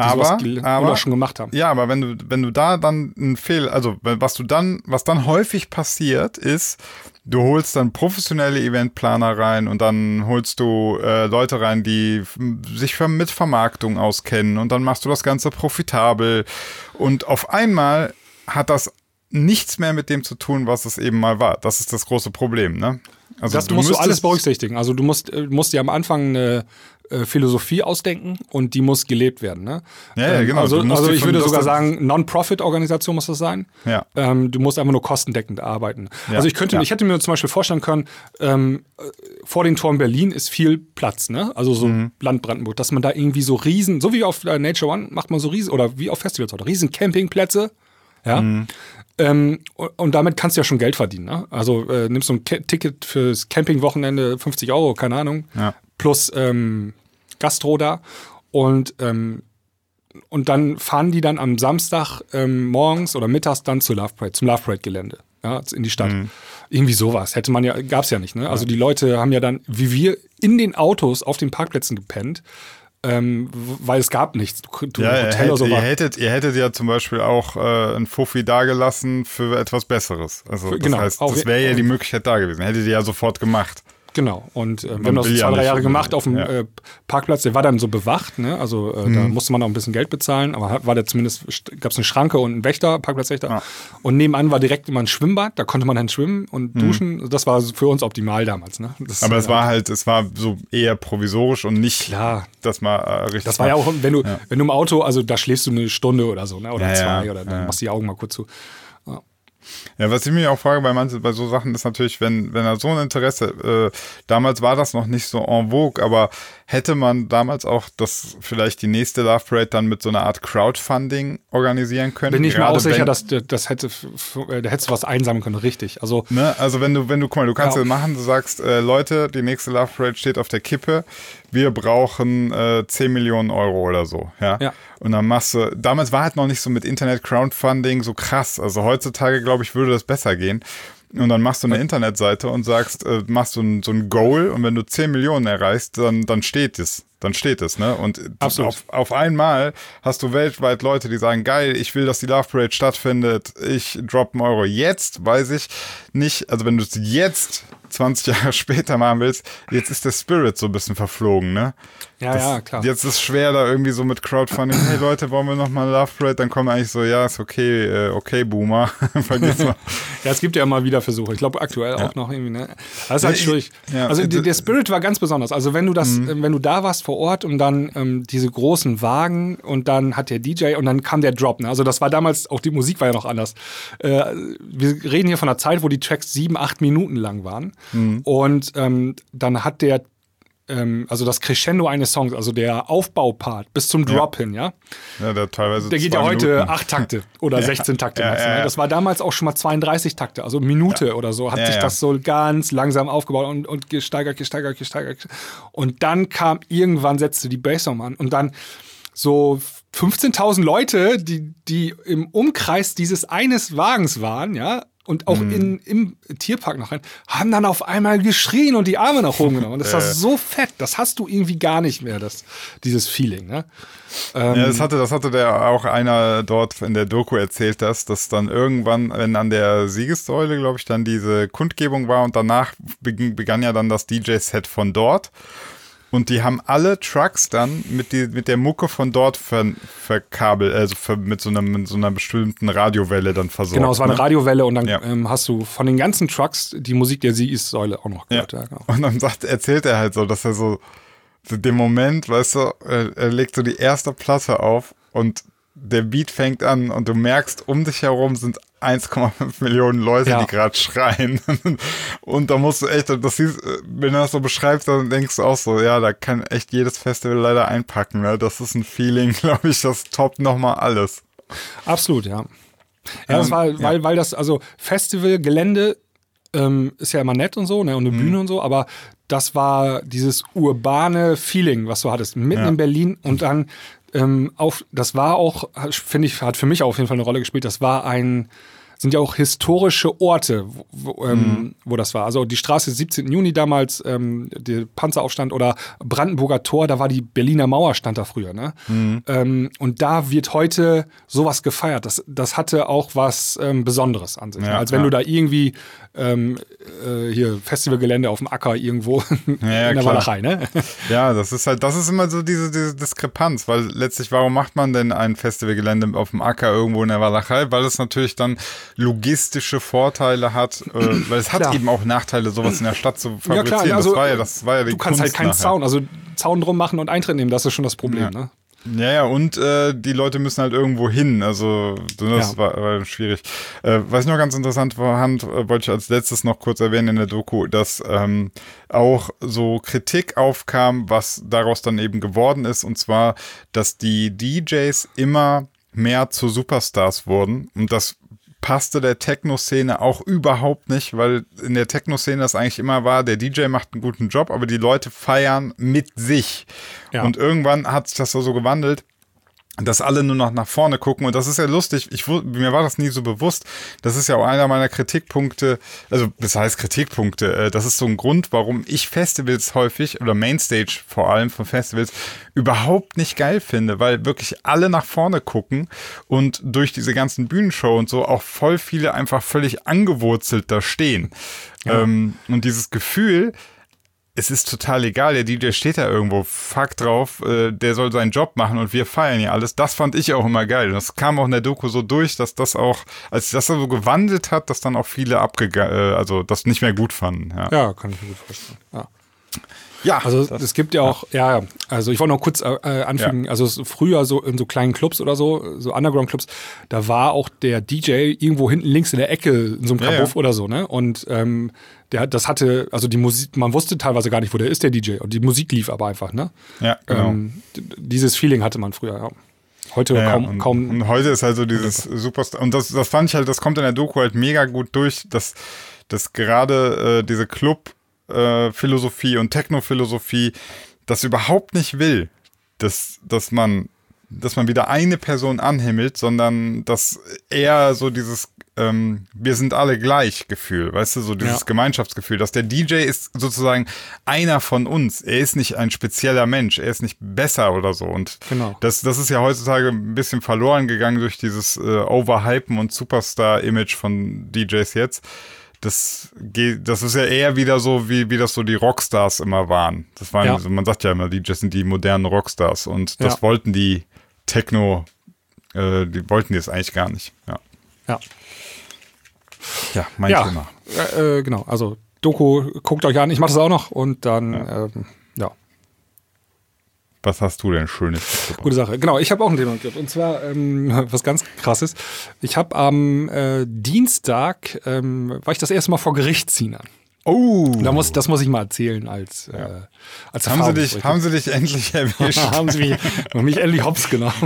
oder schon gemacht haben.
Ja, aber wenn du da dann einen Fehler, also was dann häufig passiert ist, du holst dann professionelle Eventplaner rein und dann holst du Leute rein, die sich mit Vermarktung auskennen und dann machst du das Ganze profitabel und auf einmal hat das nichts mehr mit dem zu tun, was es eben mal war. Das ist das große Problem, ne? Also
das musst du alles berücksichtigen. Also du musst dir am Anfang eine Philosophie ausdenken und die muss gelebt werden. Ne?
Ja, genau.
Also ich würde sogar sagen, Non-Profit-Organisation muss das sein.
Ja.
Du musst einfach nur kostendeckend arbeiten. Ja. Also ich hätte mir zum Beispiel vorstellen können, vor den Toren Berlin ist viel Platz, ne? Also so Land Brandenburg, dass man da irgendwie so riesen, so wie auf Nature One macht man so riesen, oder wie auf Festivals, oder riesen Campingplätze, ja. Und damit kannst du ja schon Geld verdienen, ne? Also nimmst du ein Ticket fürs Campingwochenende, 50 €, keine Ahnung, plus Gastro da und dann fahren die dann am Samstag morgens oder mittags dann zum Love Parade-Gelände, ja, in die Stadt. Irgendwie sowas gab's ja nicht, ne? Also die Leute haben ja dann, wie wir, in den Autos auf den Parkplätzen gepennt, weil es gab nichts.
Hotel oder so ihr hättet ja zum Beispiel auch ein Fuffi dagelassen für etwas Besseres. Also das heißt, das wäre ja die Möglichkeit da gewesen. Hättet ihr ja sofort gemacht.
Genau, und wir haben das 2-3 Jahre gemacht auf dem Parkplatz, der war dann so bewacht, ne? Also da musste man auch ein bisschen Geld bezahlen, aber gab es eine Schranke und einen Wächter, Parkplatzwächter. Ja. Und nebenan war direkt immer ein Schwimmbad, da konnte man dann schwimmen und duschen. Das war für uns optimal damals, ne?
Aber es war so eher provisorisch und nicht, dass man richtig.
Das war ja auch, wenn du im Auto, also da schläfst du eine Stunde oder so, ne? Oder 2 oder dann machst du die Augen mal kurz zu.
Ja, was ich mich auch frage bei so Sachen ist natürlich, wenn er so ein Interesse, damals war das noch nicht so en vogue, aber hätte man damals auch das vielleicht die nächste Love Parade dann mit so einer Art Crowdfunding organisieren können?
Bin ich mir auch sicher, dass da hättest du was einsammeln können, richtig. Also,
ne, also wenn du, guck mal, du kannst ja machen, du sagst, Leute, die nächste Love Parade steht auf der Kippe, wir brauchen 10 Millionen Euro oder so, ja. Und dann machst du, damals war halt noch nicht so mit Internet-Crowdfunding so krass, also heutzutage, glaube ich, würde das besser gehen. Und dann machst du eine Internetseite und sagst, machst du so ein Goal und wenn du 10 Millionen erreichst, dann steht es. Ne? Und auf einmal hast du weltweit Leute, die sagen, geil, ich will, dass die Love Parade stattfindet, ich drop einen Euro. Jetzt weiß ich nicht, also wenn du es jetzt 20 Jahre später machen willst, jetzt ist der Spirit so ein bisschen verflogen, ne?
Ja, klar.
Jetzt ist es schwer, da irgendwie so mit Crowdfunding, hey Leute, wollen wir nochmal Love Parade? Dann kommen eigentlich so, ja, ist okay, Boomer. Vergiss mal.
Ja, es gibt ja immer wieder Versuche. Ich glaube, aktuell auch noch irgendwie, ne? Das ist halt schwierig. Ja, also der Spirit war ganz besonders. Also wenn du wenn du da warst vor Ort und dann diese großen Wagen und dann hat der DJ und dann kam der Drop, ne? Also das war damals, auch die Musik war ja noch anders. Wir reden hier von einer Zeit, wo die Tracks 7-8 Minuten lang waren. Und dann hat der also das Crescendo eines Songs, also der Aufbaupart bis zum Drop hin, ja?
Ja, der
geht ja heute
Minuten.
8 Takte oder 16 Takte. Ja. Das war damals auch schon mal 32 Takte, also Minute oder so, hat sich das so ganz langsam aufgebaut und gesteigert. Und dann kam irgendwann, setzte die Bassdrum an und dann so 15.000 Leute, die im Umkreis dieses eines Wagens waren, ja, und auch im Tierpark noch rein, haben dann auf einmal geschrien und die Arme nach oben genommen. Und das war so fett, das hast du irgendwie gar nicht mehr, dieses Feeling, ne?
Das hatte der auch einer dort in der Doku erzählt, dass dann irgendwann, wenn an der Siegessäule, glaube ich, dann diese Kundgebung war und danach begann ja dann das DJ-Set von dort. Und die haben alle Trucks dann mit der Mucke von dort verkabelt, also mit so einer bestimmten Radiowelle dann versorgt.
Genau, es war eine Radiowelle und dann hast du von den ganzen Trucks die Musik der Siegessäule auch noch gehört. Ja. Ja, genau.
Und dann erzählt er halt so, dass er so den Moment, weißt du, er legt so die erste Platte auf und der Beat fängt an und du merkst, um dich herum sind 1,5 Millionen Leute, die gerade schreien. Und da musst du echt, wenn du das so beschreibst, dann denkst du auch so, ja, da kann echt jedes Festival leider einpacken. Ne? Das ist ein Feeling, glaube ich, das toppt nochmal alles.
Absolut, ja. Ja, das war, weil das, also Festivalgelände ist ja immer nett und so, ne, und eine Bühne und so, aber das war dieses urbane Feeling, was du hattest, mitten in Berlin und dann das war auch, finde ich, hat für mich auf jeden Fall eine Rolle gespielt. Das sind ja auch historische Orte, wo das war. Also die Straße 17. Juni damals, der Panzeraufstand oder Brandenburger Tor, da war die Berliner Mauer, stand da früher. Ne? Und da wird heute sowas gefeiert. Das hatte auch was Besonderes an sich. Ja, als wenn du da irgendwie hier Festivalgelände auf dem Acker irgendwo in der Walachei. Ne?
Ja, das ist immer so diese Diskrepanz, weil letztlich, warum macht man denn ein Festivalgelände auf dem Acker irgendwo in der Walachei? Weil es natürlich dann logistische Vorteile hat, weil es hat eben auch Nachteile, sowas in der Stadt zu fabrizieren. Ja, klar,
also,
das war ja die
du kannst
Kunst
halt keinen Zaun, also Zaun drum machen und Eintritt nehmen, das ist schon das Problem, ne?
Ja, und die Leute müssen halt irgendwo hin, also das war schwierig. Was ich noch ganz interessant fand, wollte ich als letztes noch kurz erwähnen in der Doku, dass auch so Kritik aufkam, was daraus dann eben geworden ist, und zwar, dass die DJs immer mehr zu Superstars wurden, und das passte der Techno-Szene auch überhaupt nicht, weil in der Techno-Szene das eigentlich immer war, der DJ macht einen guten Job, aber die Leute feiern mit sich. Ja. Und irgendwann hat sich das so gewandelt, dass alle nur noch nach vorne gucken, und das ist ja lustig, mir war das nie so bewusst, das ist ja auch einer meiner Kritikpunkte, also das heißt Kritikpunkte, das ist so ein Grund, warum ich Festivals häufig, oder Mainstage vor allem von Festivals, überhaupt nicht geil finde, weil wirklich alle nach vorne gucken und durch diese ganzen Bühnenshow und so auch voll viele einfach völlig angewurzelt da stehen. Ja. Und dieses Gefühl, es ist total egal, der DJ steht da irgendwo, fuck drauf, der soll seinen Job machen und wir feiern ja alles. Das fand ich auch immer geil. Das kam auch in der Doku so durch, dass das auch, als das so gewandelt hat, dass dann auch viele also das nicht mehr gut fanden.
Ja, kann ich mir gut vorstellen.
Ja.
Also es gibt ja auch, also ich wollte noch kurz anfügen, also früher so in so kleinen Clubs oder so Underground-Clubs, da war auch der DJ irgendwo hinten links in der Ecke in so einem Kabuff oder so, ne? Und das hatte, also die Musik, man wusste teilweise gar nicht, wo der ist, der DJ. Und die Musik lief aber einfach, ne?
Ja, genau.
Dieses Feeling hatte man früher, ja. Heute kaum.
Und heute ist halt so dieses Superstar. Und das fand ich halt, das kommt in der Doku halt mega gut durch, dass gerade diese Club-Philosophie und Techno-Philosophie das überhaupt nicht will, dass man wieder eine Person anhimmelt, sondern dass eher so dieses wir sind alle gleich Gefühl, weißt du, so dieses Gemeinschaftsgefühl, dass der DJ ist sozusagen einer von uns. Er ist nicht ein spezieller Mensch, er ist nicht besser oder so. Und das ist ja heutzutage ein bisschen verloren gegangen durch dieses Overhypen und Superstar-Image von DJs jetzt. Das ist ja eher wieder so, wie das so die Rockstars immer waren. Das waren, man sagt ja immer, DJs sind die modernen Rockstars. Und das wollten die Techno, die wollten die es eigentlich gar nicht. Ja. Ja, mein Thema.
Genau, also Doku, guckt euch an, ich mache das auch noch und dann,
Was hast du denn Schönes?
Gute Sache, genau, ich habe auch ein Thema mitgebracht und zwar was ganz Krasses. Ich habe am Dienstag, war ich das erste Mal vor Gericht, Sinan.
Oh.
Das muss ich mal erzählen als
haben Sie dich endlich erwischt?
Haben Sie mich endlich hops genommen.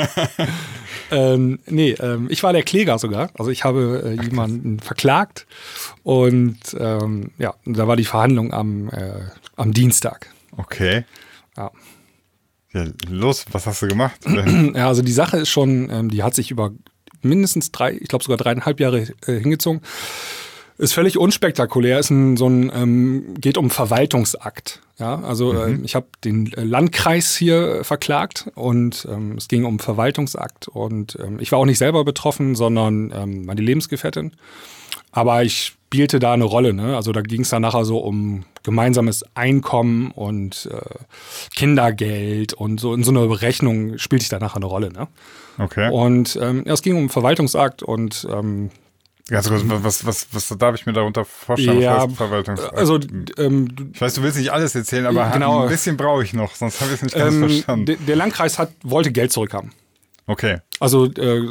Ich war der Kläger sogar. Also ich habe jemanden verklagt und da war die Verhandlung am Dienstag.
Okay.
Ja.
Ja, los, was hast du gemacht?
Ja, also die Sache ist schon, die hat sich über mindestens 3,5 Jahre hingezogen. Ist völlig unspektakulär, geht um Verwaltungsakt. Ja, also ich habe den Landkreis hier verklagt und es ging um Verwaltungsakt und ich war auch nicht selber betroffen, sondern meine Lebensgefährtin. Aber ich spielte da eine Rolle, ne? Also da ging es dann nachher so um gemeinsames Einkommen und Kindergeld und so in so einer Berechnung spielte ich da nachher eine Rolle, ne?
Okay.
Und es ging um Verwaltungsakt und
ganz kurz, was darf ich mir darunter vorstellen?
Ja,
was heißt Verwaltungsakt?
Also,
ich weiß, du willst nicht alles erzählen, aber
genau,
ein bisschen brauche ich noch, sonst habe ich es nicht ganz verstanden.
Der Landkreis wollte Geld zurückhaben.
Okay.
Also,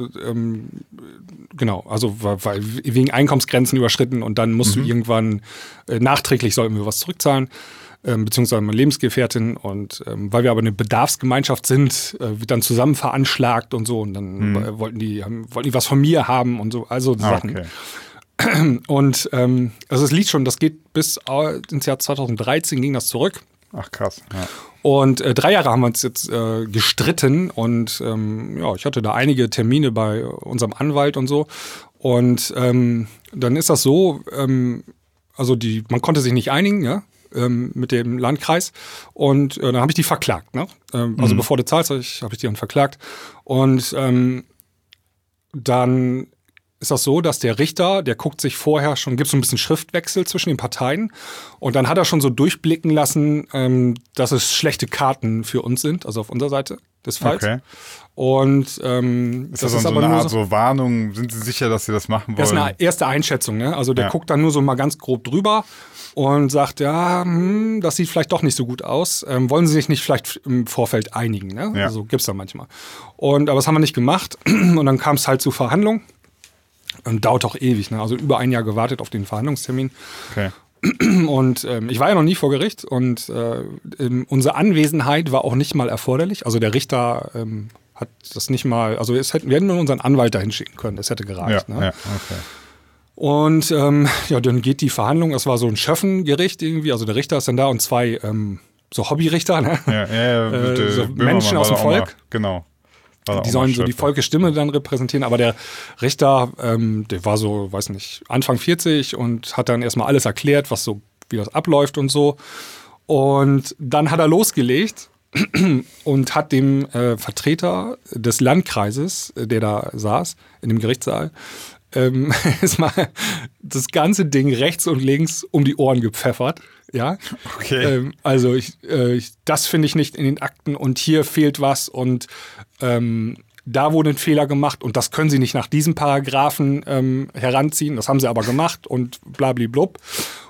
genau, also weil wegen Einkommensgrenzen überschritten und dann musst du irgendwann nachträglich sollten wir was zurückzahlen. Beziehungsweise meine Lebensgefährtin und weil wir aber eine Bedarfsgemeinschaft sind, wird dann zusammen veranschlagt und so und dann wollten die was von mir haben und so, also Sachen.
Okay.
Und also es liegt schon, das geht bis ins Jahr 2013 ging das zurück.
Ach krass, ja.
Und 3 Jahre haben wir uns jetzt gestritten und ich hatte da einige Termine bei unserem Anwalt und so und dann ist das so, also man konnte sich nicht einigen, ja, mit dem Landkreis und dann habe ich die verklagt, ne? Also bevor du zahlst, habe ich die dann verklagt und dann ist das so, dass der Richter, der guckt sich vorher schon, gibt so ein bisschen Schriftwechsel zwischen den Parteien und dann hat er schon so durchblicken lassen, dass es schlechte Karten für uns sind, also auf unserer Seite des Falls.
Okay.
Und
ist das ist aber so eine Art so Warnung, sind Sie sicher, dass Sie das machen wollen?
Das ist eine erste Einschätzung, ne? Also der guckt dann nur so mal ganz grob drüber und sagt, ja, das sieht vielleicht doch nicht so gut aus. Wollen Sie sich nicht vielleicht im Vorfeld einigen, ne?
Ja.
Also gibt's da manchmal. Aber das haben wir nicht gemacht und dann kam es halt zu Verhandlungen. Und dauert auch ewig, ne? Also über 1 Jahr gewartet auf den Verhandlungstermin.
Okay.
Und ich war ja noch nie vor Gericht und unsere Anwesenheit war auch nicht mal erforderlich. Also der Richter hat das nicht mal, also wir hätten nur unseren Anwalt dahin schicken können, das hätte gereicht.
Ja,
ne?
ja, okay.
Und dann geht die Verhandlung, es war so ein Schöffengericht irgendwie, also der Richter ist dann da und 2 so Hobbyrichter, ne?
Ja,
so Menschen aus dem Volk.
Genau.
Die sollen so die Volksstimme dann repräsentieren, aber der Richter, der war so, weiß nicht, Anfang 40 und hat dann erstmal alles erklärt, wie das abläuft und so. Und dann hat er losgelegt und hat dem Vertreter des Landkreises, der da saß, in dem Gerichtssaal, erstmal das ganze Ding rechts und links um die Ohren gepfeffert. Ja,
okay.
Also das finde ich nicht in den Akten und hier fehlt was und da wurde ein Fehler gemacht und das können Sie nicht nach diesem Paragraphen heranziehen. Das haben Sie aber gemacht und blablablub.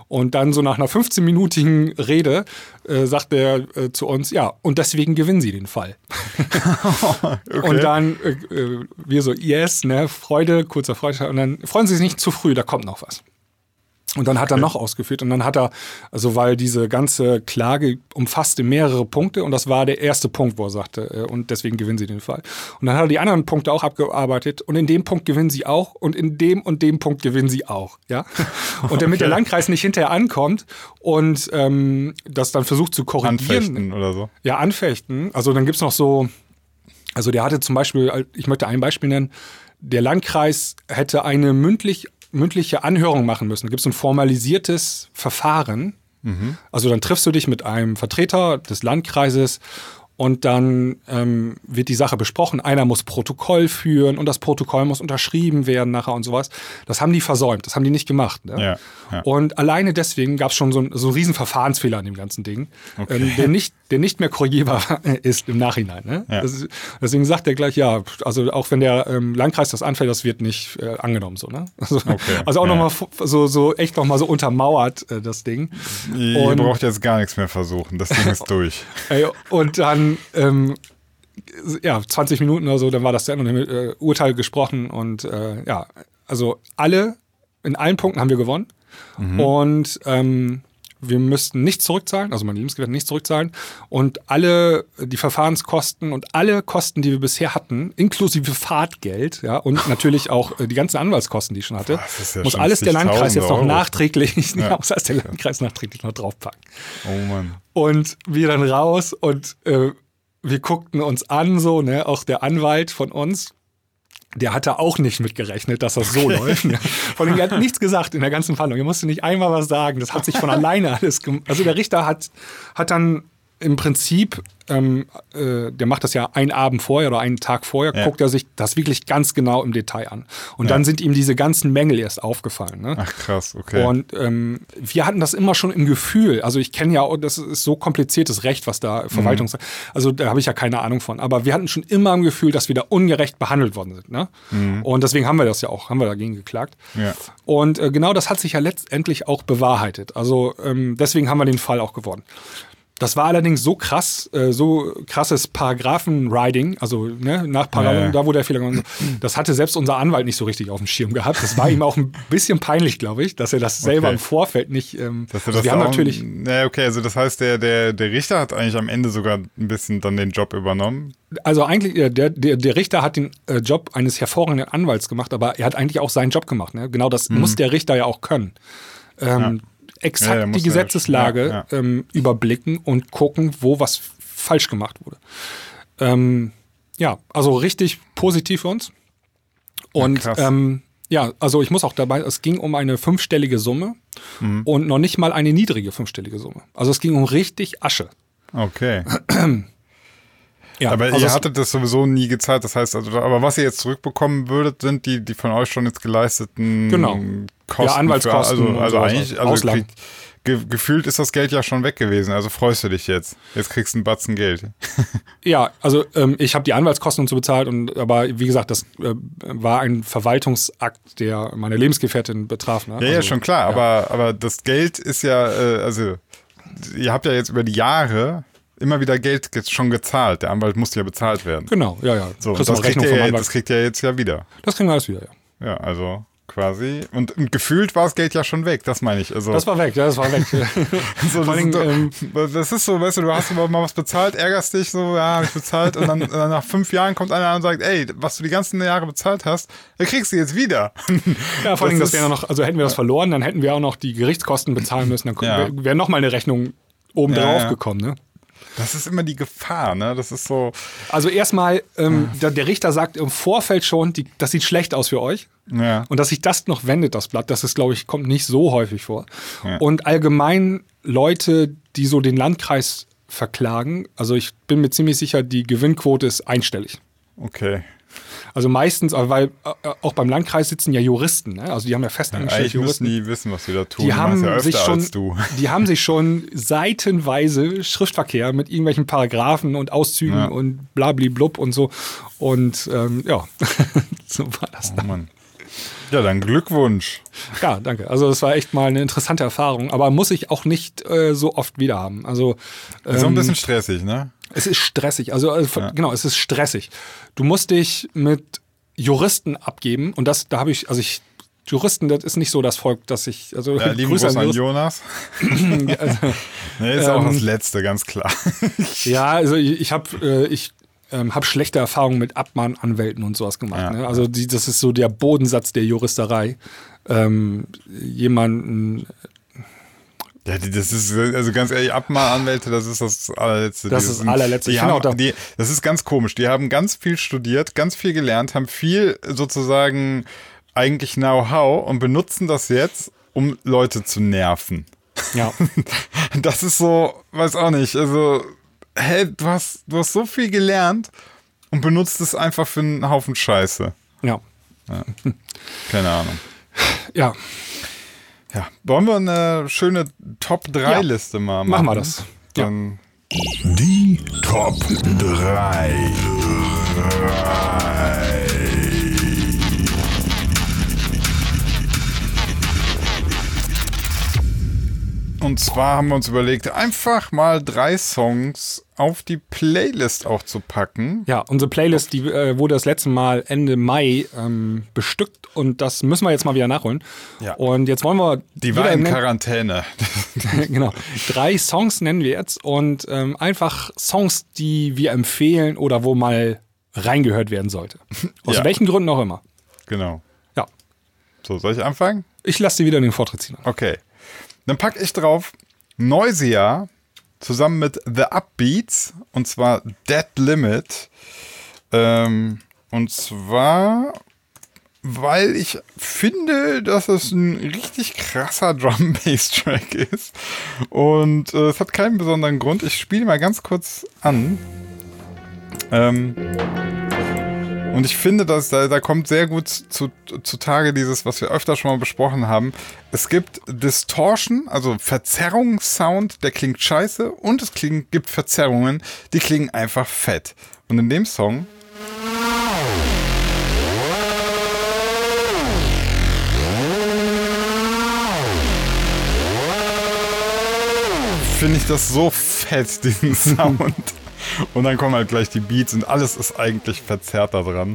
Und dann so nach einer 15-minütigen Rede sagt er zu uns, ja, und deswegen gewinnen Sie den Fall. Okay. Und dann wir so, yes, ne, Freude, kurzer Freude. Und dann freuen Sie sich nicht zu früh, da kommt noch was. Und dann hat er noch ausgeführt und dann hat er, also weil diese ganze Klage umfasste mehrere Punkte und das war der erste Punkt, wo er sagte, und deswegen gewinnen Sie den Fall. Und dann hat er die anderen Punkte auch abgearbeitet und in dem Punkt gewinnen Sie auch und in dem und dem Punkt gewinnen Sie auch, ja. Und damit der Landkreis nicht hinterher ankommt und das dann versucht zu korrigieren.
Anfechten oder so.
Ja, anfechten. Also dann gibt's noch so, also der hatte zum Beispiel, ich möchte ein Beispiel nennen, der Landkreis hätte eine mündliche Anhörung machen müssen. Da gibt es ein formalisiertes Verfahren. Mhm. Also dann triffst du dich mit einem Vertreter des Landkreises und dann wird die Sache besprochen. Einer muss Protokoll führen und das Protokoll muss unterschrieben werden nachher und sowas. Das haben die versäumt, das haben die nicht gemacht. Ne? Ja, ja. Und alleine deswegen gab es schon so einen riesen Verfahrensfehler an dem ganzen Ding, okay. Der nicht mehr korrigierbar ist im Nachhinein. Ne? Ja. Deswegen sagt er gleich, ja, also auch wenn der Landkreis das anfällt, das wird nicht angenommen. So, ne? Also auch nochmal so echt nochmal so untermauert, das Ding.
Ihr braucht jetzt gar nichts mehr versuchen, das Ding ist durch.
Und dann 20 Minuten oder so, dann war das zu Ende und haben Urteil gesprochen und also in allen Punkten haben wir gewonnen und wir müssten nicht zurückzahlen, also mein Lebensgefährte nicht zurückzahlen und die Verfahrenskosten und alle Kosten, die wir bisher hatten, inklusive Fahrtgeld, ja, und natürlich auch die ganzen Anwaltskosten, die ich schon hatte, muss alles der Landkreis jetzt noch nachträglich, muss alles der Landkreis nachträglich noch draufpacken.
Oh Mann.
Und wir dann raus und wir guckten uns an, so, ne, auch der Anwalt von uns, der hatte auch nicht mitgerechnet, dass das so läuft. Ja. Vor allem, er hat nichts gesagt in der ganzen Verhandlung. Er musste nicht einmal was sagen. Das hat sich von alleine alles gemacht. Also der Richter hat dann im Prinzip, der macht das ja einen Abend vorher oder einen Tag vorher, guckt er sich das wirklich ganz genau im Detail an. Und dann sind ihm diese ganzen Mängel erst aufgefallen. Ne?
Ach krass, okay.
Und wir hatten das immer schon im Gefühl. Also ich kenne ja, das ist so kompliziertes Recht, was da also da habe ich ja keine Ahnung von. Aber wir hatten schon immer im Gefühl, dass wir da ungerecht behandelt worden sind. Ne? Und deswegen haben wir dagegen geklagt. Ja. Und genau das hat sich ja letztendlich auch bewahrheitet. Also deswegen haben wir den Fall auch gewonnen. Das war allerdings so krass, so krasses Paragraphen-Riding, also ne, nach Paragraphen, da wo der Fehler gemacht ist. Das hatte selbst unser Anwalt nicht so richtig auf dem Schirm gehabt. Das war ihm auch ein bisschen peinlich, glaube ich, dass er das selber im Vorfeld nicht.
Wir haben natürlich. Okay, also das heißt, der Richter hat eigentlich am Ende sogar ein bisschen dann den Job übernommen.
Also eigentlich, der Richter hat den Job eines hervorragenden Anwalts gemacht, aber er hat eigentlich auch seinen Job gemacht. Ne? Genau das muss der Richter ja auch können. Exakt die Gesetzeslage überblicken und gucken, wo was falsch gemacht wurde. Also richtig positiv für uns. Und also ich muss auch dabei, es ging um eine 5-stellige Summe und noch nicht mal eine niedrige 5-stellige Summe. Also es ging um richtig Asche.
Okay. Ja, aber ihr hattet das sowieso nie gezahlt, das heißt, aber was ihr jetzt zurückbekommen würdet, sind die von euch schon jetzt geleisteten Kosten.
Ja, Anwaltskosten.
Gefühlt ist das Geld ja schon weg gewesen, also freust du dich jetzt. Jetzt kriegst du einen Batzen Geld.
Ja, also ich habe die Anwaltskosten und so bezahlt, aber wie gesagt, das war ein Verwaltungsakt, der meine Lebensgefährtin betraf. Ne?
Ja, schon klar, aber das Geld ist ja, ihr habt ja jetzt über die Jahre immer wieder Geld schon gezahlt. Der Anwalt musste ja bezahlt werden.
Genau, ja.
So, das kriegt ihr jetzt ja wieder.
Das kriegen wir alles wieder, ja.
Ja, also quasi. Und gefühlt war das Geld ja schon weg, das meine ich. Also,
das war weg.
Das ist so, weißt du hast mal was bezahlt, ärgerst dich so, ja, hab ich bezahlt und dann nach 5 Jahren kommt einer und sagt, ey, was du die ganzen Jahre bezahlt hast, dann kriegst du jetzt wieder.
Ja, vor allem, das wäre noch, also hätten wir das verloren, dann hätten wir auch noch die Gerichtskosten bezahlen müssen, dann wäre nochmal eine Rechnung oben drauf gekommen, ne?
Das ist immer die Gefahr, ne? Das ist so.
Also erstmal, der Richter sagt im Vorfeld schon, das sieht schlecht aus für euch. Ja. Und dass sich das noch wendet, das Blatt, das ist, glaube ich, kommt nicht so häufig vor. Ja. Und allgemein Leute, die so den Landkreis verklagen, also ich bin mir ziemlich sicher, die Gewinnquote ist einstellig.
Okay.
Also meistens, weil auch beim Landkreis sitzen ja Juristen, ne? Also die haben ja festangestellte Juristen.
Die müssen nie wissen, was sie da tun.
Die haben sich schon seitenweise Schriftverkehr mit irgendwelchen Paragraphen und Auszügen und blabli blub und so. Und so war das dann.
Mann. Ja, dann Glückwunsch.
Ja, danke. Also das war echt mal eine interessante Erfahrung, aber muss ich auch nicht so oft wieder haben. Also
so ein bisschen stressig, ne?
Es ist stressig. Also genau, es ist stressig. Du musst dich mit Juristen abgeben und Juristen, das ist nicht so das Volk, das ich, also
lieben Gruß an Jonas. Also, nee, ist auch das Letzte, ganz klar.
Ja, also ich habe schlechte Erfahrungen mit Abmahnanwälten und sowas gemacht. Ja, ne? Also das ist so der Bodensatz der Juristerei. Jemanden.
Ja, das ist, also ganz ehrlich, Abmahnanwälte, das ist das allerletzte.
Das ist das allerletzte.
Das ist ganz komisch. Die haben ganz viel studiert, ganz viel gelernt, haben viel sozusagen eigentlich Know-how und benutzen das jetzt, um Leute zu nerven.
Ja.
Das ist so, weiß auch nicht, also du hast so viel gelernt und benutzt es einfach für einen Haufen Scheiße.
Ja.
Keine Ahnung.
Ja.
Ja. Wollen wir eine schöne Top-3-Liste mal machen?
Machen wir das.
Dann
die Top 3.
Und zwar haben wir uns überlegt, einfach mal 3 Songs auf die Playlist auch zu packen.
Ja, unsere Playlist, die wurde das letzte Mal Ende Mai bestückt und das müssen wir jetzt mal wieder nachholen.
Ja.
Und jetzt wollen wir...
Die war in Quarantäne.
Genau. 3 Songs nennen wir jetzt und einfach Songs, die wir empfehlen oder wo mal reingehört werden sollte. Aus welchen Gründen auch immer.
Genau.
Ja.
So, soll ich anfangen?
Ich lasse dir wieder den Vortritt ziehen.
Okay. Dann packe ich drauf Noisia zusammen mit The Upbeats und zwar Dead Limit. Und zwar, weil ich finde, dass es ein richtig krasser Drum-Bass-Track ist. Und es hat keinen besonderen Grund. Ich spiele mal ganz kurz an. Und ich finde, dass da kommt sehr gut zutage dieses, was wir öfter schon mal besprochen haben. Es gibt Distortion, also Verzerrungssound, der klingt scheiße. Und es gibt Verzerrungen, die klingen einfach fett. Und in dem Song finde ich das so fett, diesen Sound. Und dann kommen halt gleich die Beats und alles ist eigentlich verzerrt da dran.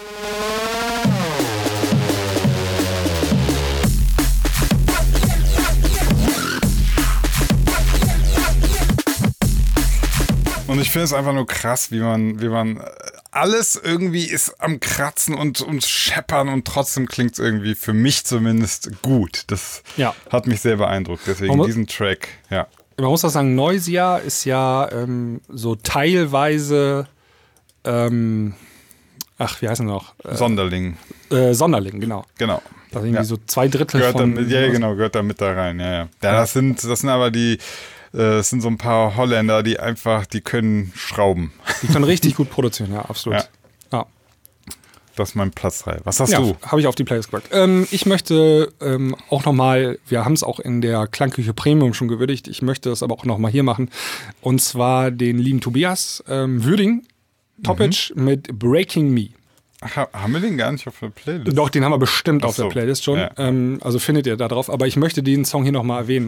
Und ich finde es einfach nur krass, wie man alles irgendwie ist am Kratzen und Scheppern und trotzdem klingt es irgendwie für mich zumindest gut. Das hat mich sehr beeindruckt. Deswegen diesen Track, ja.
Man muss auch sagen, Noisia ist ja so teilweise, wie heißt er noch?
Sonderling.
Sonderling, genau.
Genau.
Also irgendwie so 2/3 von...
gehört da mit da rein, ja. Das sind aber das sind so ein paar Holländer, die können schrauben.
Die können richtig gut produzieren, ja, absolut. Ja.
Das ist mein Platz 3. Was hast du?
Habe ich auf die Playlist gepackt. Ich möchte auch nochmal, wir haben es auch in der Klangküche Premium schon gewürdigt, ich möchte es aber auch nochmal hier machen. Und zwar den lieben Tobias würdigen, Topic mit Breaking Me.
Haben wir den gar nicht auf der Playlist?
Doch, den haben wir bestimmt auf der Playlist schon. Ja. Also findet ihr da drauf. Aber ich möchte den Song hier nochmal erwähnen.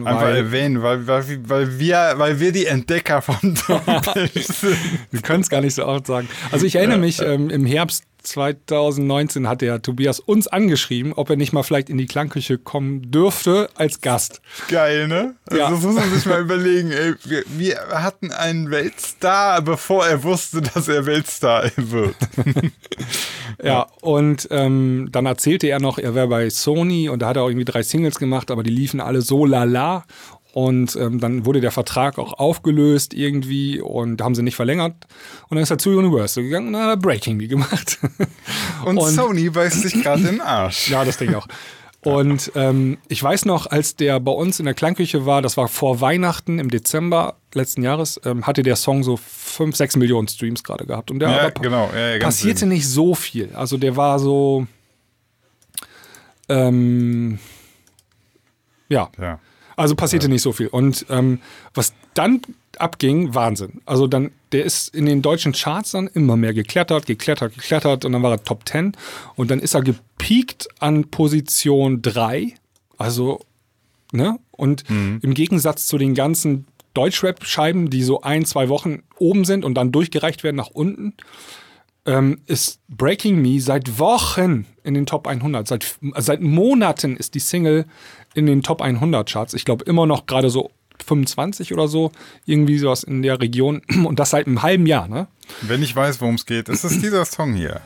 Weil wir die Entdecker von Topic sind.
Wir können es gar nicht so oft sagen. Also ich erinnere mich, im Herbst 2019 hat der Tobias uns angeschrieben, ob er nicht mal vielleicht in die Klangküche kommen dürfte als Gast.
Geil, ne?
Ja.
Das muss man sich mal überlegen. Ey, wir hatten einen Weltstar, bevor er wusste, dass er Weltstar wird.
Ja, und dann erzählte er noch, er wäre bei Sony und da hat er auch irgendwie 3 Singles gemacht, aber die liefen alle so lala. Und dann wurde der Vertrag auch aufgelöst irgendwie und haben sie nicht verlängert. Und dann ist er zu Universal gegangen und hat Breaking Me gemacht.
Und Sony beißt sich gerade in den Arsch.
Ja, das denke ich auch. Und ich weiß noch, als der bei uns in der Klangküche war, das war vor Weihnachten im Dezember letzten Jahres, hatte der Song so 5-6 Millionen Streams gerade gehabt. Und der passierte nicht so viel. Also der war so Also passierte nicht so viel. Und was dann abging, Wahnsinn. Also dann der ist in den deutschen Charts dann immer mehr geklettert und dann war er Top 10 und dann ist er gepiekt an Position 3, also, ne, und im Gegensatz zu den ganzen Deutschrap-Scheiben, die so 1-2 Wochen oben sind und dann durchgereicht werden nach unten, ist Breaking Me seit Wochen in den Top 100. Seit Monaten ist die Single in den Top 100 Charts. Ich glaube immer noch gerade so 25 oder so, irgendwie sowas in der Region. Und das seit einem halben Jahr, ne?
Wenn ich weiß, worum es geht, ist es dieser Song hier.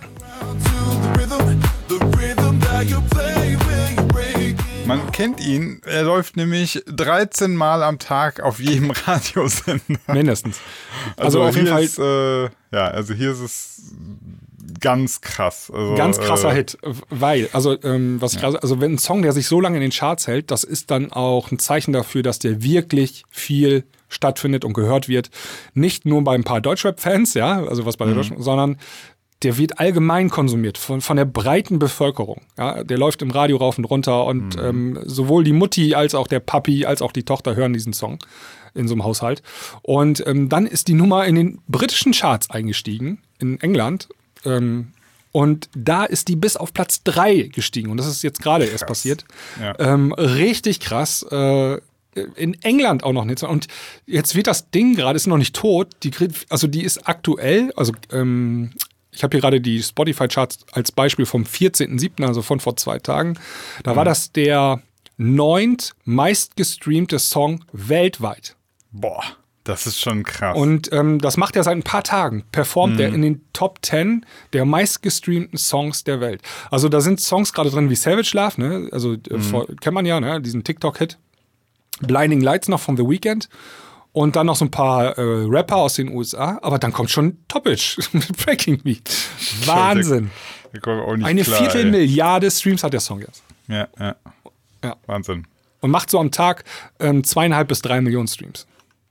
Man kennt ihn, er läuft nämlich 13 Mal am Tag auf jedem Radiosender.
Mindestens.
Also auf jeden Fall. Also hier ist es ganz krass. Also,
ganz krasser Hit, weil, wenn ein Song, der sich so lange in den Charts hält, das ist dann auch ein Zeichen dafür, dass der wirklich viel stattfindet und gehört wird. Nicht nur bei ein paar Deutschrap-Fans, ja, also was bei der Deutschen, sondern der wird allgemein konsumiert von der breiten Bevölkerung. Ja, der läuft im Radio rauf und runter und sowohl die Mutti als auch der Papi als auch die Tochter hören diesen Song in so einem Haushalt. Und dann ist die Nummer in den britischen Charts eingestiegen, in England. Und da ist die bis auf Platz 3 gestiegen. Und das ist jetzt gerade erst passiert. Ja. Richtig krass. In England auch noch nicht. Und jetzt wird das Ding gerade, ist noch nicht tot. Die ist aktuell, ich habe hier gerade die Spotify-Charts als Beispiel vom 14.07., also von vor 2 Tagen. Da war das der 9. meistgestreamte Song weltweit.
Boah, das ist schon krass.
Und das macht er seit ein paar Tagen. Performt er in den Top 10 der meistgestreamten Songs der Welt. Also da sind Songs gerade drin wie Savage Love, ne? Also kennt man ja, ne? Diesen TikTok-Hit. Blinding Lights noch von The Weeknd. Und dann noch so ein paar Rapper aus den USA. Aber dann kommt schon Topic mit Breaking Me. Wahnsinn. Eine Viertelmilliarde Streams hat der Song jetzt.
Ja. Wahnsinn.
Und macht so am Tag 2,5 bis 3 Millionen Streams.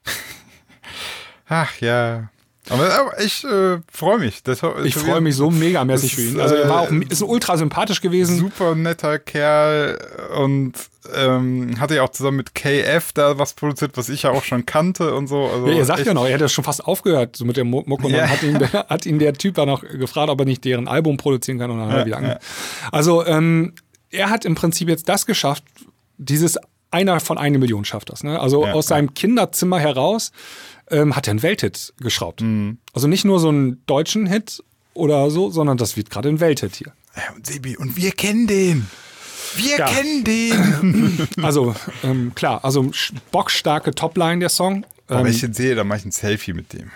Ach ja. Aber ich freue mich.
Ich freue mich so megamäßig für ihn. Also er ist ultra sympathisch gewesen.
Super netter Kerl und hatte ja auch zusammen mit KF da was produziert, was ich ja auch schon kannte und so. Also
ja, er sagt ja noch, er hätte schon fast aufgehört so mit der Mucke und dann hat ihn der Typ da noch gefragt, ob er nicht deren Album produzieren kann und dann hat er wieder angefangen. Also er hat im Prinzip jetzt das geschafft, einer von 1 Million schafft das. Ne? Also aus seinem Kinderzimmer heraus hat er einen Welthit geschraubt. Also nicht nur so einen deutschen Hit oder so, sondern das wird gerade ein Welthit hier.
Ja, und Sebi, und wir kennen den. Wir kennen den.
Also klar, also bockstarke Topline der Song.
Wenn ich den sehe, dann mache ich ein Selfie mit dem.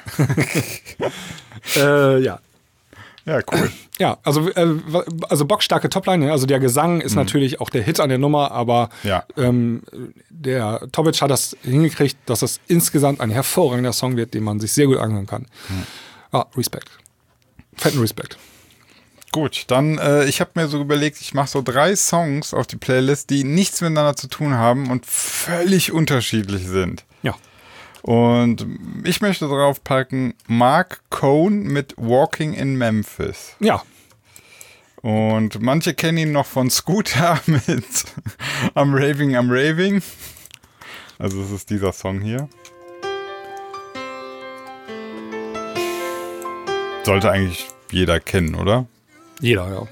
Ja.
Ja, cool.
Ja, also bockstarke Topline, also der Gesang ist natürlich auch der Hit an der Nummer, aber der Topic hat das hingekriegt, dass das insgesamt ein hervorragender Song wird, den man sich sehr gut anhören kann. Respekt. Fetten Respekt.
Gut, dann, ich habe mir so überlegt, ich mache so 3 Songs auf die Playlist, die nichts miteinander zu tun haben und völlig unterschiedlich sind.
Ja.
Und ich möchte drauf packen Mark Cohn mit Walking in Memphis.
Ja.
Und manche kennen ihn noch von Scooter mit I'm Raving. Also das ist dieser Song hier. Sollte eigentlich jeder kennen, oder?
Jeder, ja.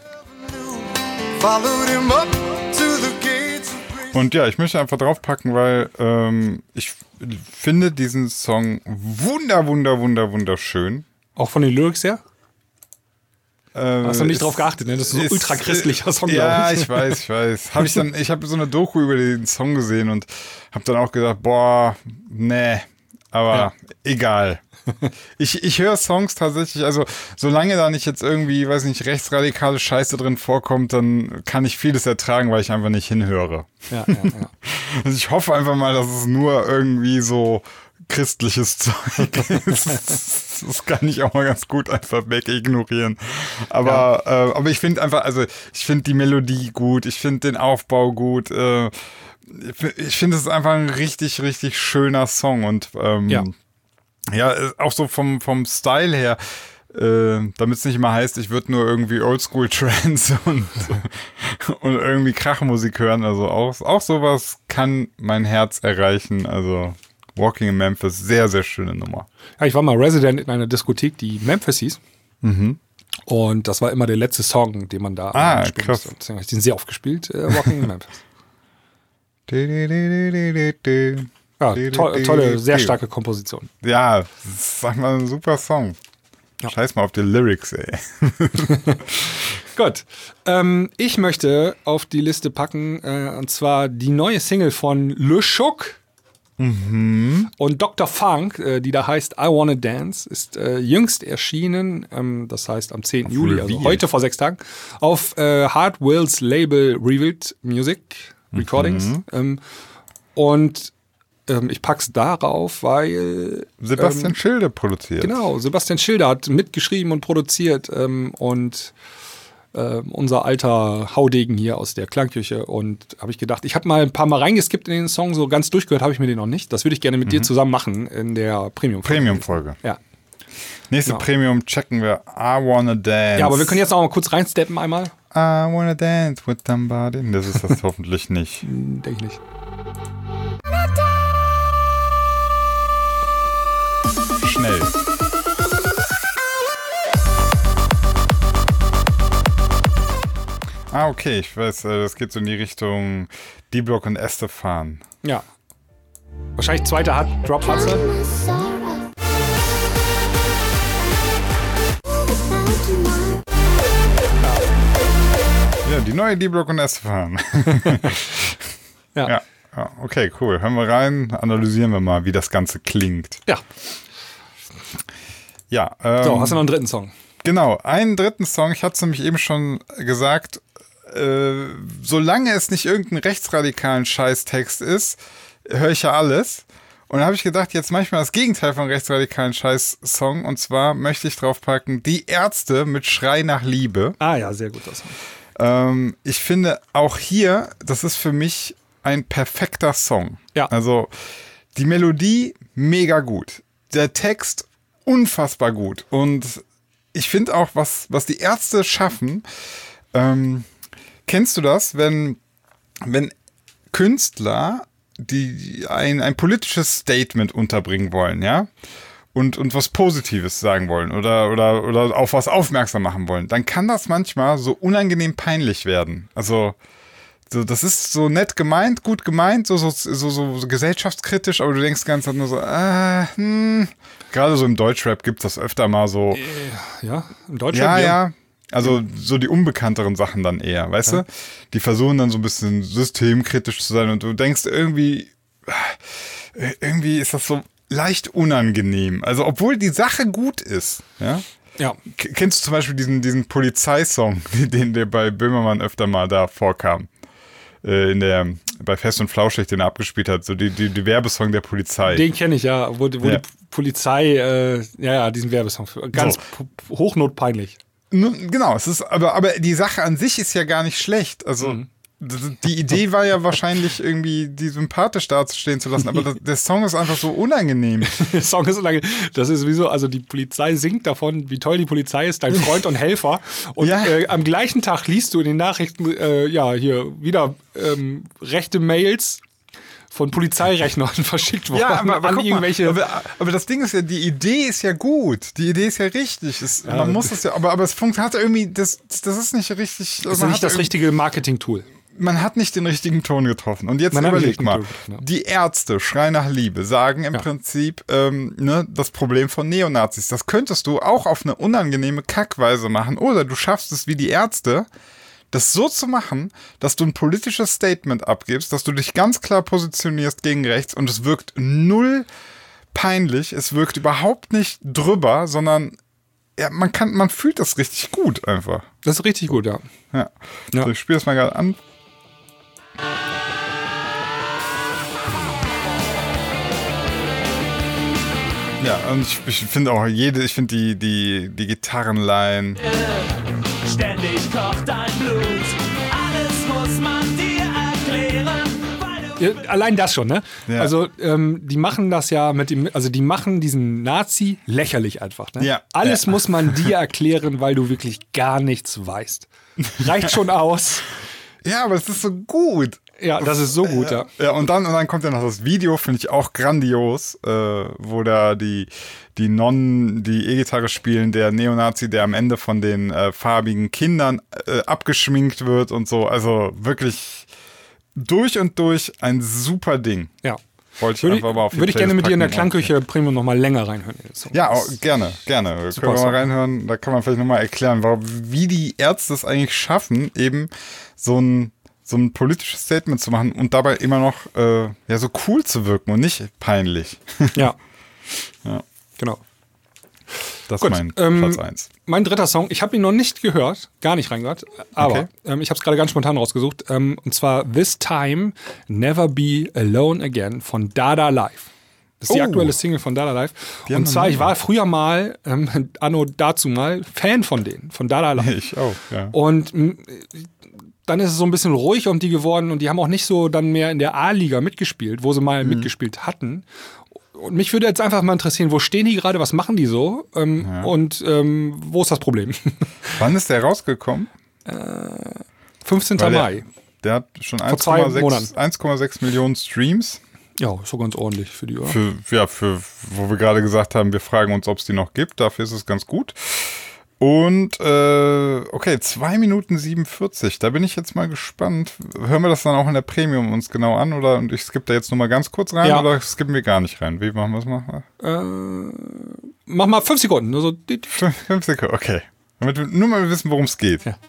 Und ja, ich möchte einfach draufpacken, weil ich finde diesen Song wunderschön.
Auch von den Lyrics her? Hast du nicht drauf geachtet, ne? Das ist so ein ultra christlicher Song,
glaube ich. Ja, ich weiß. Ich habe so eine Doku über den Song gesehen und habe dann auch gedacht, boah, nee, aber egal. Ich höre Songs tatsächlich, also solange da nicht jetzt irgendwie, weiß nicht, rechtsradikale Scheiße drin vorkommt, dann kann ich vieles ertragen, weil ich einfach nicht hinhöre.
Ja.
Also ich hoffe einfach mal, dass es nur irgendwie so christliches Zeug ist. Das kann ich auch mal ganz gut einfach wegignorieren. Aber ich finde einfach, also ich finde die Melodie gut, ich finde den Aufbau gut, ich finde es ist einfach ein richtig, richtig schöner Song und ja, auch so vom Style her, damit es nicht immer heißt, ich würde nur irgendwie Oldschool-Trance und irgendwie Krachmusik hören. Also auch sowas kann mein Herz erreichen. Also Walking in Memphis, sehr, sehr schöne Nummer.
Ja, ich war mal Resident in einer Diskothek, die Memphis hieß. Und das war immer der letzte Song, den man da
spielen musste.
Deswegen habe ich den sehr oft gespielt, Walking in Memphis. Ja, tolle, sehr starke Komposition.
Ja, sag mal, ein super Song. Ja. Scheiß mal auf die Lyrics, ey.
Gut. Ich möchte auf die Liste packen, und zwar die neue Single von Le Choc und Dr. Funk, die da heißt I Wanna Dance, ist jüngst erschienen, das heißt am 10. Juli, also heute vor 6 Tagen, auf Hard Will's Label Revealed Music Recordings. Und ich pack's darauf, weil
Sebastian Schilde produziert.
Genau, Sebastian Schilde hat mitgeschrieben und produziert und unser alter Haudegen hier aus der Klangküche. Und habe ich gedacht, ich habe mal ein paar Mal reingeskippt in den Song, so ganz durchgehört habe ich mir den noch nicht. Das würde ich gerne mit dir zusammen machen in der Premium-Folge.
Premium-Folge.
Ja.
Nächste Premium checken wir I Wanna Dance.
Ja, aber wir können jetzt auch mal kurz reinsteppen einmal.
I Wanna Dance with somebody. Das ist das hoffentlich nicht.
Denke ich nicht.
Schnell. Okay, ich weiß, das geht so in die Richtung D-Block und Estefan.
Ja. Wahrscheinlich zweiter Drop hat sie.
Ja, die neue D-Block und Estefan. Ja. Okay, cool. Hören wir rein, analysieren wir mal, wie das Ganze klingt.
Ja.
Ja.
So, hast du noch einen dritten Song?
Genau, einen dritten Song. Ich hatte es nämlich eben schon gesagt, solange es nicht irgendein rechtsradikalen Scheißtext ist, höre ich ja alles. Und da habe ich gedacht, jetzt mache ich mal das Gegenteil von rechtsradikalen Scheiß-Song. Und zwar möchte ich draufpacken, Die Ärzte mit Schrei nach Liebe.
Ah ja, sehr gut. Das Song.
Ich finde auch hier, das ist für mich ein perfekter Song.
Ja.
Also die Melodie mega gut. Der Text unfassbar gut. Und ich finde auch, was die Ärzte schaffen, kennst du das, wenn Künstler die ein politisches Statement unterbringen wollen, ja? Und was Positives sagen wollen oder auf was aufmerksam machen wollen, dann kann das manchmal so unangenehm peinlich werden. Also so, das ist so nett gemeint, gut gemeint, so gesellschaftskritisch, aber du denkst ganz nur so, gerade so im Deutschrap gibt es das öfter mal so.
Ja, im Deutschrap?
Ja. Also so die unbekannteren Sachen dann eher, weißt du? Die versuchen dann so ein bisschen systemkritisch zu sein und du denkst irgendwie ist das so leicht unangenehm. Also obwohl die Sache gut ist, ja?
Ja.
Kennst du zum Beispiel diesen Polizeisong, der bei Böhmermann öfter mal da vorkam? Bei Fest und Flauschig, den er abgespielt hat, so die Werbesong der Polizei.
Den kenne ich, ja, wo die Polizei, diesen Werbesong, ganz hochnotpeinlich.
Genau, es ist, aber die Sache an sich ist ja gar nicht schlecht. Also die Idee war ja wahrscheinlich irgendwie, die sympathisch dazustehen zu lassen, aber der Song ist einfach so unangenehm.
Der Song ist unangenehm. Das ist sowieso, also die Polizei singt davon, wie toll die Polizei ist, dein Freund und Helfer. Und am gleichen Tag liest du in den Nachrichten, hier wieder rechte Mails von Polizeirechnern verschickt worden.
Ja, aber
an irgendwelche.
Aber das Ding ist ja, die Idee ist ja gut. Die Idee ist ja richtig. Man muss es ja, aber es hat irgendwie, das ist nicht richtig.
Das ist nicht das richtige Marketing-Tool.
Man hat nicht den richtigen Ton getroffen. Und jetzt überleg mal, die Ärzte, Schrei nach Liebe, sagen im Prinzip das Problem von Neonazis. Das könntest du auch auf eine unangenehme Kackweise machen. Oder du schaffst es wie die Ärzte, das so zu machen, dass du ein politisches Statement abgibst, dass du dich ganz klar positionierst gegen rechts und es wirkt null peinlich, es wirkt überhaupt nicht drüber, sondern man fühlt das richtig gut einfach.
Das ist richtig gut, ja.
So, ich spiele das mal gerade an. Ja, und ich finde auch die Gitarrenline.
Ständig kocht dein Blut, alles muss man dir erklären.
Allein das schon, ne?
Ja.
Also die machen das ja die machen diesen Nazi lächerlich einfach, ne?
Ja.
Alles muss man dir erklären, weil du wirklich gar nichts weißt. Reicht schon aus.
Ja, aber es ist so gut.
Ja, das ist so gut, ja.
Ja, und dann kommt ja noch das Video, finde ich auch grandios, wo da die Nonnen die E-Gitarre spielen, der Neonazi, der am Ende von den farbigen Kindern abgeschminkt wird und so. Also wirklich durch und durch ein super Ding.
Ja.
Würde ich
gerne mit dir in der Klangküche Premium nochmal länger reinhören.
Ja, gerne. Können wir mal reinhören. Da kann man vielleicht nochmal erklären, wie die Ärzte es eigentlich schaffen, eben so ein politisches Statement zu machen und dabei immer noch so cool zu wirken und nicht peinlich.
Ja. Genau.
Das ist mein Platz 1.
Mein dritter Song, ich habe ihn noch nicht gehört, gar nicht reingehört, aber ich habe es gerade ganz spontan rausgesucht. Und zwar This Time Never Be Alone Again von Dada Live. Das ist die aktuelle Single von Dada Live. Und zwar, ich war früher mal, anno dazu mal, Fan von denen, von Dada Live.
Ich auch, ja.
Und dann ist es so ein bisschen ruhig um die geworden und die haben auch nicht so dann mehr in der A-Liga mitgespielt, wo sie mal mitgespielt hatten. Und mich würde jetzt einfach mal interessieren, wo stehen die gerade, was machen die so und wo ist das Problem?
Wann ist der rausgekommen?
15. Mai.
Der hat schon 1,6 Millionen Streams.
Ja, ist so ganz ordentlich für die, oder?
Wo wir gerade gesagt haben, wir fragen uns, ob es die noch gibt. Dafür ist es ganz gut. Und, 2 Minuten 47. Da bin ich jetzt mal gespannt. Hören wir das dann auch in der Premium uns genau an? Und ich skippe da jetzt nur mal ganz kurz rein? Oder skippen wir gar nicht rein? Wie machen wir es mal?
Mach mal 5 Sekunden. Also
5 Sekunden, okay. Damit wir nur mal wissen, worum es geht.
Ja.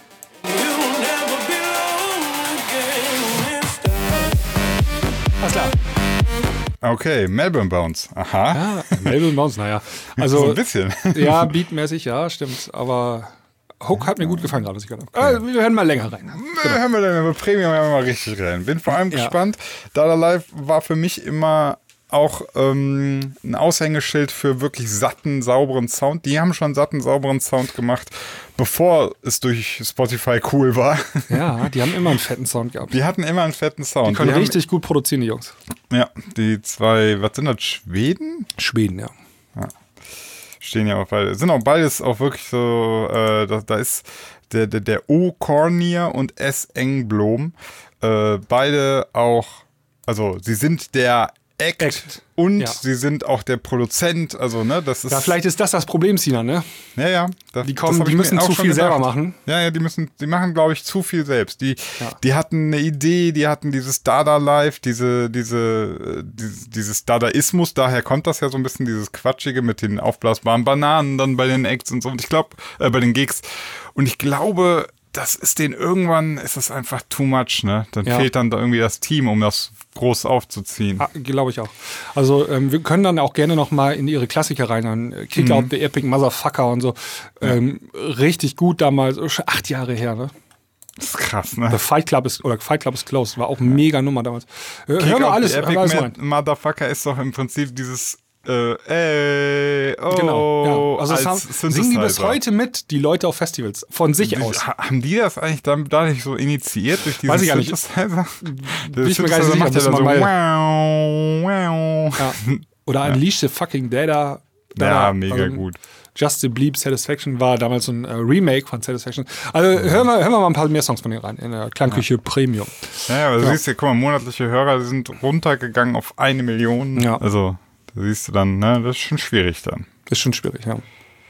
Alles klar.
Okay, Melbourne Bounce. Aha.
Ja, Melbourne Bounce, naja. Also,
so ein bisschen.
Ja, beatmäßig, ja, stimmt. Aber Hook hat mir gut gefallen gerade, was ich gerade habe. Wir hören mal länger rein.
Hören wir dann Premium mal richtig rein. Bin vor allem gespannt. Dada Live war für mich immer auch ein Aushängeschild für wirklich satten, sauberen Sound. Die haben schon satten, sauberen Sound gemacht, bevor es durch Spotify cool war.
Ja, die haben immer einen fetten Sound gehabt.
Die hatten immer einen fetten Sound.
Die können richtig gut produzieren, die Jungs.
Ja, die zwei, was sind das, Schweden?
Schweden, ja.
Stehen ja auch beide. Sind auch beides auch wirklich so, da ist der O. Cornier und S. Engblom. Beide auch, also sie sind der Act. Und sie sind auch der Produzent, also ne, das ist...
Ja, vielleicht ist das Problem, Sina, ne?
Ja.
Die müssen zu viel selber machen.
Ja, die machen, glaube ich, zu viel selbst. Die hatten eine Idee, die hatten dieses Dada Live, dieses Dadaismus, daher kommt das ja so ein bisschen, dieses Quatschige mit den aufblasbaren Bananen dann bei den Acts und so, und ich glaube, bei den Gigs. Und ich glaube, das ist irgendwann ist das einfach too much, ne? Dann fehlt dann da irgendwie das Team, um das groß aufzuziehen.
Glaube ich auch. Also wir können dann auch gerne noch mal in ihre Klassiker rein, Kick Out the Epic Motherfucker und so. Richtig gut damals, schon 8 Jahre her, ne?
Das ist krass, ne?
Fight Club is Closed, war auch mega Nummer damals. Hör mal alles,
Epic Motherfucker ist doch im Prinzip dieses
genau, ja. Also singen die bis heute mit, die Leute auf Festivals, von sich aus.
Haben die das eigentlich dadurch so initiiert? Durch dieses
Weiß ich gar nicht. Bin ich mir gar nicht sicher,
macht ja dann so
ja. Oder Unleash the fucking Dada.
Ja, mega gut.
Just the Bleep Satisfaction war damals so ein Remake von Satisfaction. Also hören wir mal ein paar mehr Songs von denen rein in der Klangküche Premium.
Ja, aber du siehst ja, guck mal, monatliche Hörer sind runtergegangen auf 1 Million.
Ja.
Also da siehst du dann, ne, das ist schon schwierig dann.
Ist schon schwierig, ja.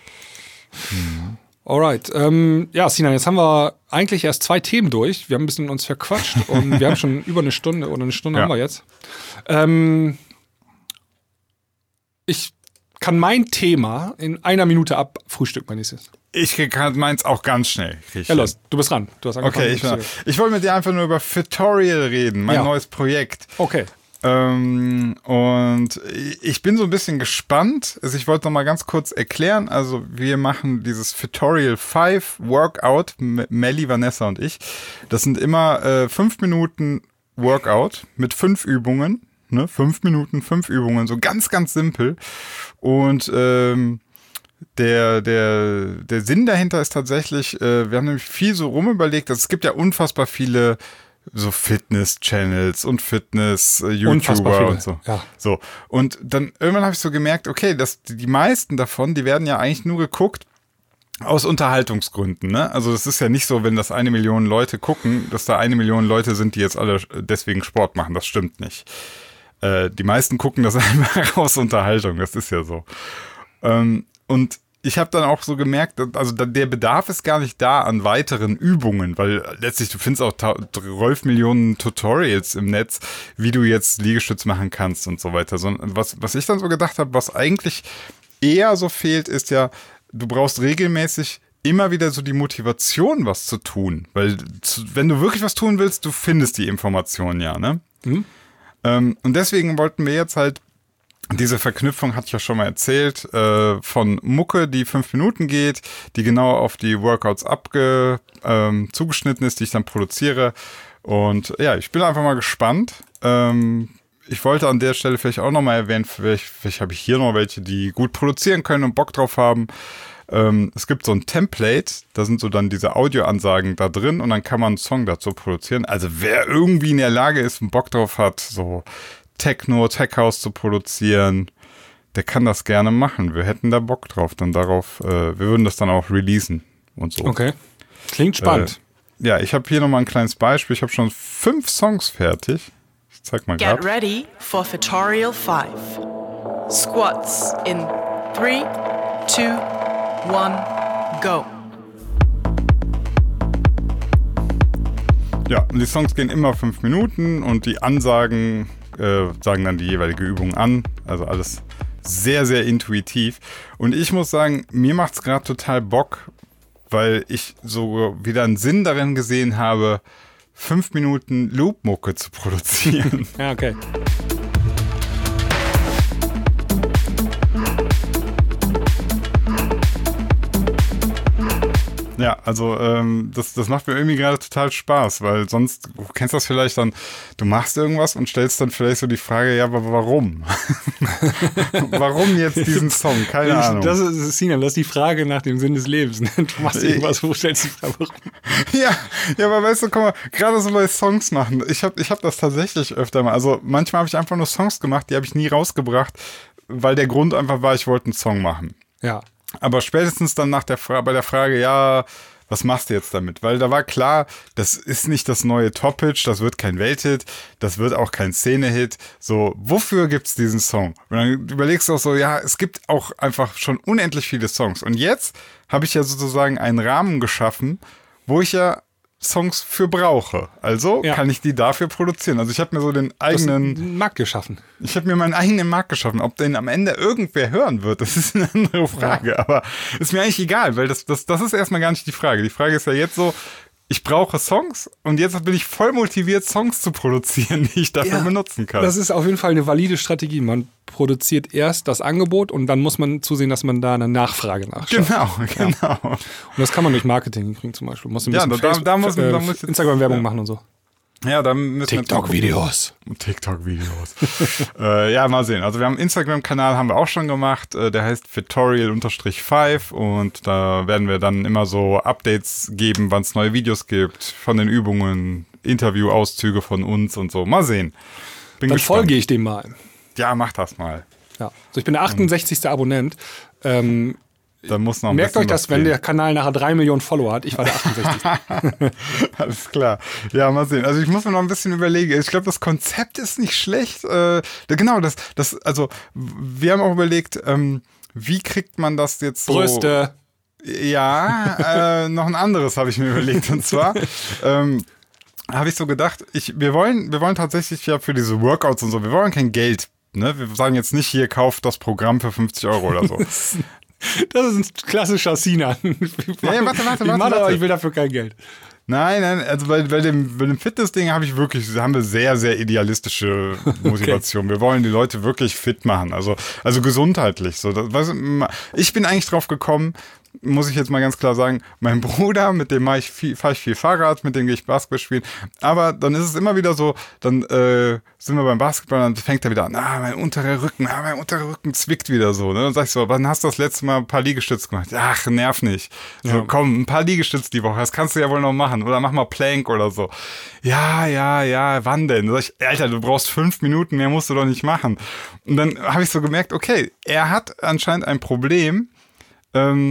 Alright. Sinan, jetzt haben wir eigentlich erst 2 Themen durch. Wir haben ein bisschen uns verquatscht und wir haben schon über eine Stunde oder eine Stunde haben wir jetzt. Ich kann mein Thema in 1 Minute abfrühstücken, mein nächstes.
Ich kann meins auch ganz schnell.
Ja, los, du bist dran. Du hast angefangen.
Okay, ich wollte mit dir einfach nur über Fitorial reden, mein neues Projekt.
Okay.
Und ich bin so ein bisschen gespannt. Also ich wollte noch mal ganz kurz erklären. Also wir machen dieses Fitorial 5 Workout mit Melli, Vanessa und ich. Das sind immer 5 Minuten Workout mit 5 Übungen. Ne? 5 Minuten, 5 Übungen. So ganz, ganz simpel. Und der Sinn dahinter ist tatsächlich, wir haben nämlich viel so rumüberlegt. Es gibt ja unfassbar viele so Fitness-Channels und Fitness-YouTuber und so.
Ja.
So. Und dann irgendwann habe ich so gemerkt, okay, die meisten davon, die werden ja eigentlich nur geguckt, Aus Unterhaltungsgründen, ne? Also es ist ja nicht so, wenn das 1 Million Leute gucken, dass da 1 Million Leute sind, die jetzt alle deswegen Sport machen. Das stimmt nicht. Die meisten gucken das einfach aus Unterhaltung. Das ist ja so. Und ich habe dann auch so gemerkt, also der Bedarf ist gar nicht da an weiteren Übungen, weil letztlich du findest auch 12 Millionen Tutorials im Netz, wie du jetzt Liegestütz machen kannst und so weiter. Was ich dann so gedacht habe, was eigentlich eher so fehlt, ist ja, du brauchst regelmäßig immer wieder so die Motivation, was zu tun. Weil wenn du wirklich was tun willst, du findest die Informationen ja, ne? Mhm. Und deswegen wollten wir jetzt halt diese Verknüpfung, hatte ich ja schon mal erzählt, von Mucke, die 5 Minuten geht, die genau auf die Workouts zugeschnitten ist, die ich dann produziere. Und ja, ich bin einfach mal gespannt. Ich wollte an der Stelle vielleicht auch nochmal erwähnen, vielleicht habe ich hier noch welche, die gut produzieren können und Bock drauf haben. Es gibt so ein Template, da sind so dann diese Audioansagen da drin und dann kann man einen Song dazu produzieren. Also wer irgendwie in der Lage ist und Bock drauf hat, so Techno, Tech House zu produzieren, der kann das gerne machen. Wir hätten da Bock drauf, dann darauf, wir würden das dann auch releasen und so.
Okay, klingt spannend.
Ja, ich habe hier nochmal ein kleines Beispiel. Ich habe schon 5 Songs fertig. Ich zeig mal grad.
Get ready for Tutorial 5. Squats in 3, 2, 1, go.
Ja, und die Songs gehen immer 5 Minuten und die Ansagen sagen dann die jeweilige Übung an. Also alles sehr, sehr intuitiv. Und ich muss sagen, mir macht es gerade total Bock, weil ich so wieder einen Sinn darin gesehen habe, 5 Minuten Loop-Mucke zu produzieren.
Ja, okay.
Ja, also das macht mir irgendwie gerade total Spaß, weil sonst, du kennst das vielleicht dann, du machst irgendwas und stellst dann vielleicht so die Frage, ja, aber warum? Warum jetzt diesen Song? Keine Ahnung.
Das ist, Sinan, das ist die Frage nach dem Sinn des Lebens. Du machst irgendwas, wo stellst du die Frage, warum?
Ja, aber weißt du, guck mal, gerade so bei Songs machen, ich hab das tatsächlich öfter mal, also manchmal habe ich einfach nur Songs gemacht, die habe ich nie rausgebracht, weil der Grund einfach war, ich wollte einen Song machen.
Ja.
Aber spätestens dann bei der Frage, ja, was machst du jetzt damit? Weil da war klar, das ist nicht das neue Top-Pitch, das wird kein Welthit, das wird auch kein Szene-Hit. So, wofür gibt's diesen Song? Und dann überlegst du auch so, ja, es gibt auch einfach schon unendlich viele Songs. Und jetzt habe ich ja sozusagen einen Rahmen geschaffen, wo ich ja Songs für brauche. Also kann ich die dafür produzieren. Also ich habe mir so den eigenen
Markt geschaffen.
Ich habe mir meinen eigenen Markt geschaffen. Ob den am Ende irgendwer hören wird, das ist eine andere Frage. Ja. Aber ist mir eigentlich egal, weil das ist erstmal gar nicht die Frage. Die Frage ist ja jetzt so, ich brauche Songs und jetzt bin ich voll motiviert, Songs zu produzieren, die ich dafür benutzen kann.
Das ist auf jeden Fall eine valide Strategie. Man produziert erst das Angebot und dann muss man zusehen, dass man da eine Nachfrage nachschaut.
Genau.
Und das kann man durch Marketing hinkriegen zum Beispiel. Muss
da muss
Instagram-Werbung machen und so.
Ja, dann müssen
TikTok-Videos.
Ja, mal sehen. Also wir haben einen Instagram-Kanal, haben wir auch schon gemacht. Der heißt Tutorial_5 und da werden wir dann immer so Updates geben, wann es neue Videos gibt, von den Übungen, Interview-Auszüge von uns und so. Mal sehen.
Bin gespannt. Folge ich dem mal.
Ja, mach das mal.
Ja. Also ich bin der 68. Abonnent.
Da muss noch
merkt euch das, wenn der Kanal nachher 3 Millionen Follower hat. Ich war der 68.
Alles klar. Ja, mal sehen. Also ich muss mir noch ein bisschen überlegen. Ich glaube, das Konzept ist nicht schlecht. Genau, also wir haben auch überlegt, wie kriegt man das jetzt so...
Brüste.
Ja, noch ein anderes habe ich mir überlegt. Und zwar... habe ich so gedacht, wir wollen tatsächlich ja für diese Workouts und so, wir wollen kein Geld. Ne? Wir sagen jetzt nicht, hier, kauft das Programm für 50 € oder so.
Das ist ein klassischer Sinan.
Ja, warte.
Ich will dafür kein Geld.
Nein, also bei dem Fitness-Ding haben wir sehr, sehr idealistische Motivation. Okay. Wir wollen die Leute wirklich fit machen, also gesundheitlich. So, ich bin eigentlich drauf gekommen, muss ich jetzt mal ganz klar sagen, mein Bruder, mit dem fahre ich viel Fahrrad, mit dem gehe ich Basketball spielen, aber dann ist es immer wieder so, dann sind wir beim Basketball und dann fängt er wieder an, mein unterer Rücken zwickt wieder so, ne? Dann sag ich so, wann hast du das letzte Mal ein paar Liegestütze gemacht? Ach, nerv nicht. So, komm, ein paar Liegestütze die Woche, das kannst du ja wohl noch machen, oder mach mal Plank oder so. Ja, wann denn? Dann sag ich, Alter, du brauchst 5 Minuten, mehr musst du doch nicht machen. Und dann habe ich so gemerkt, okay, er hat anscheinend ein Problem,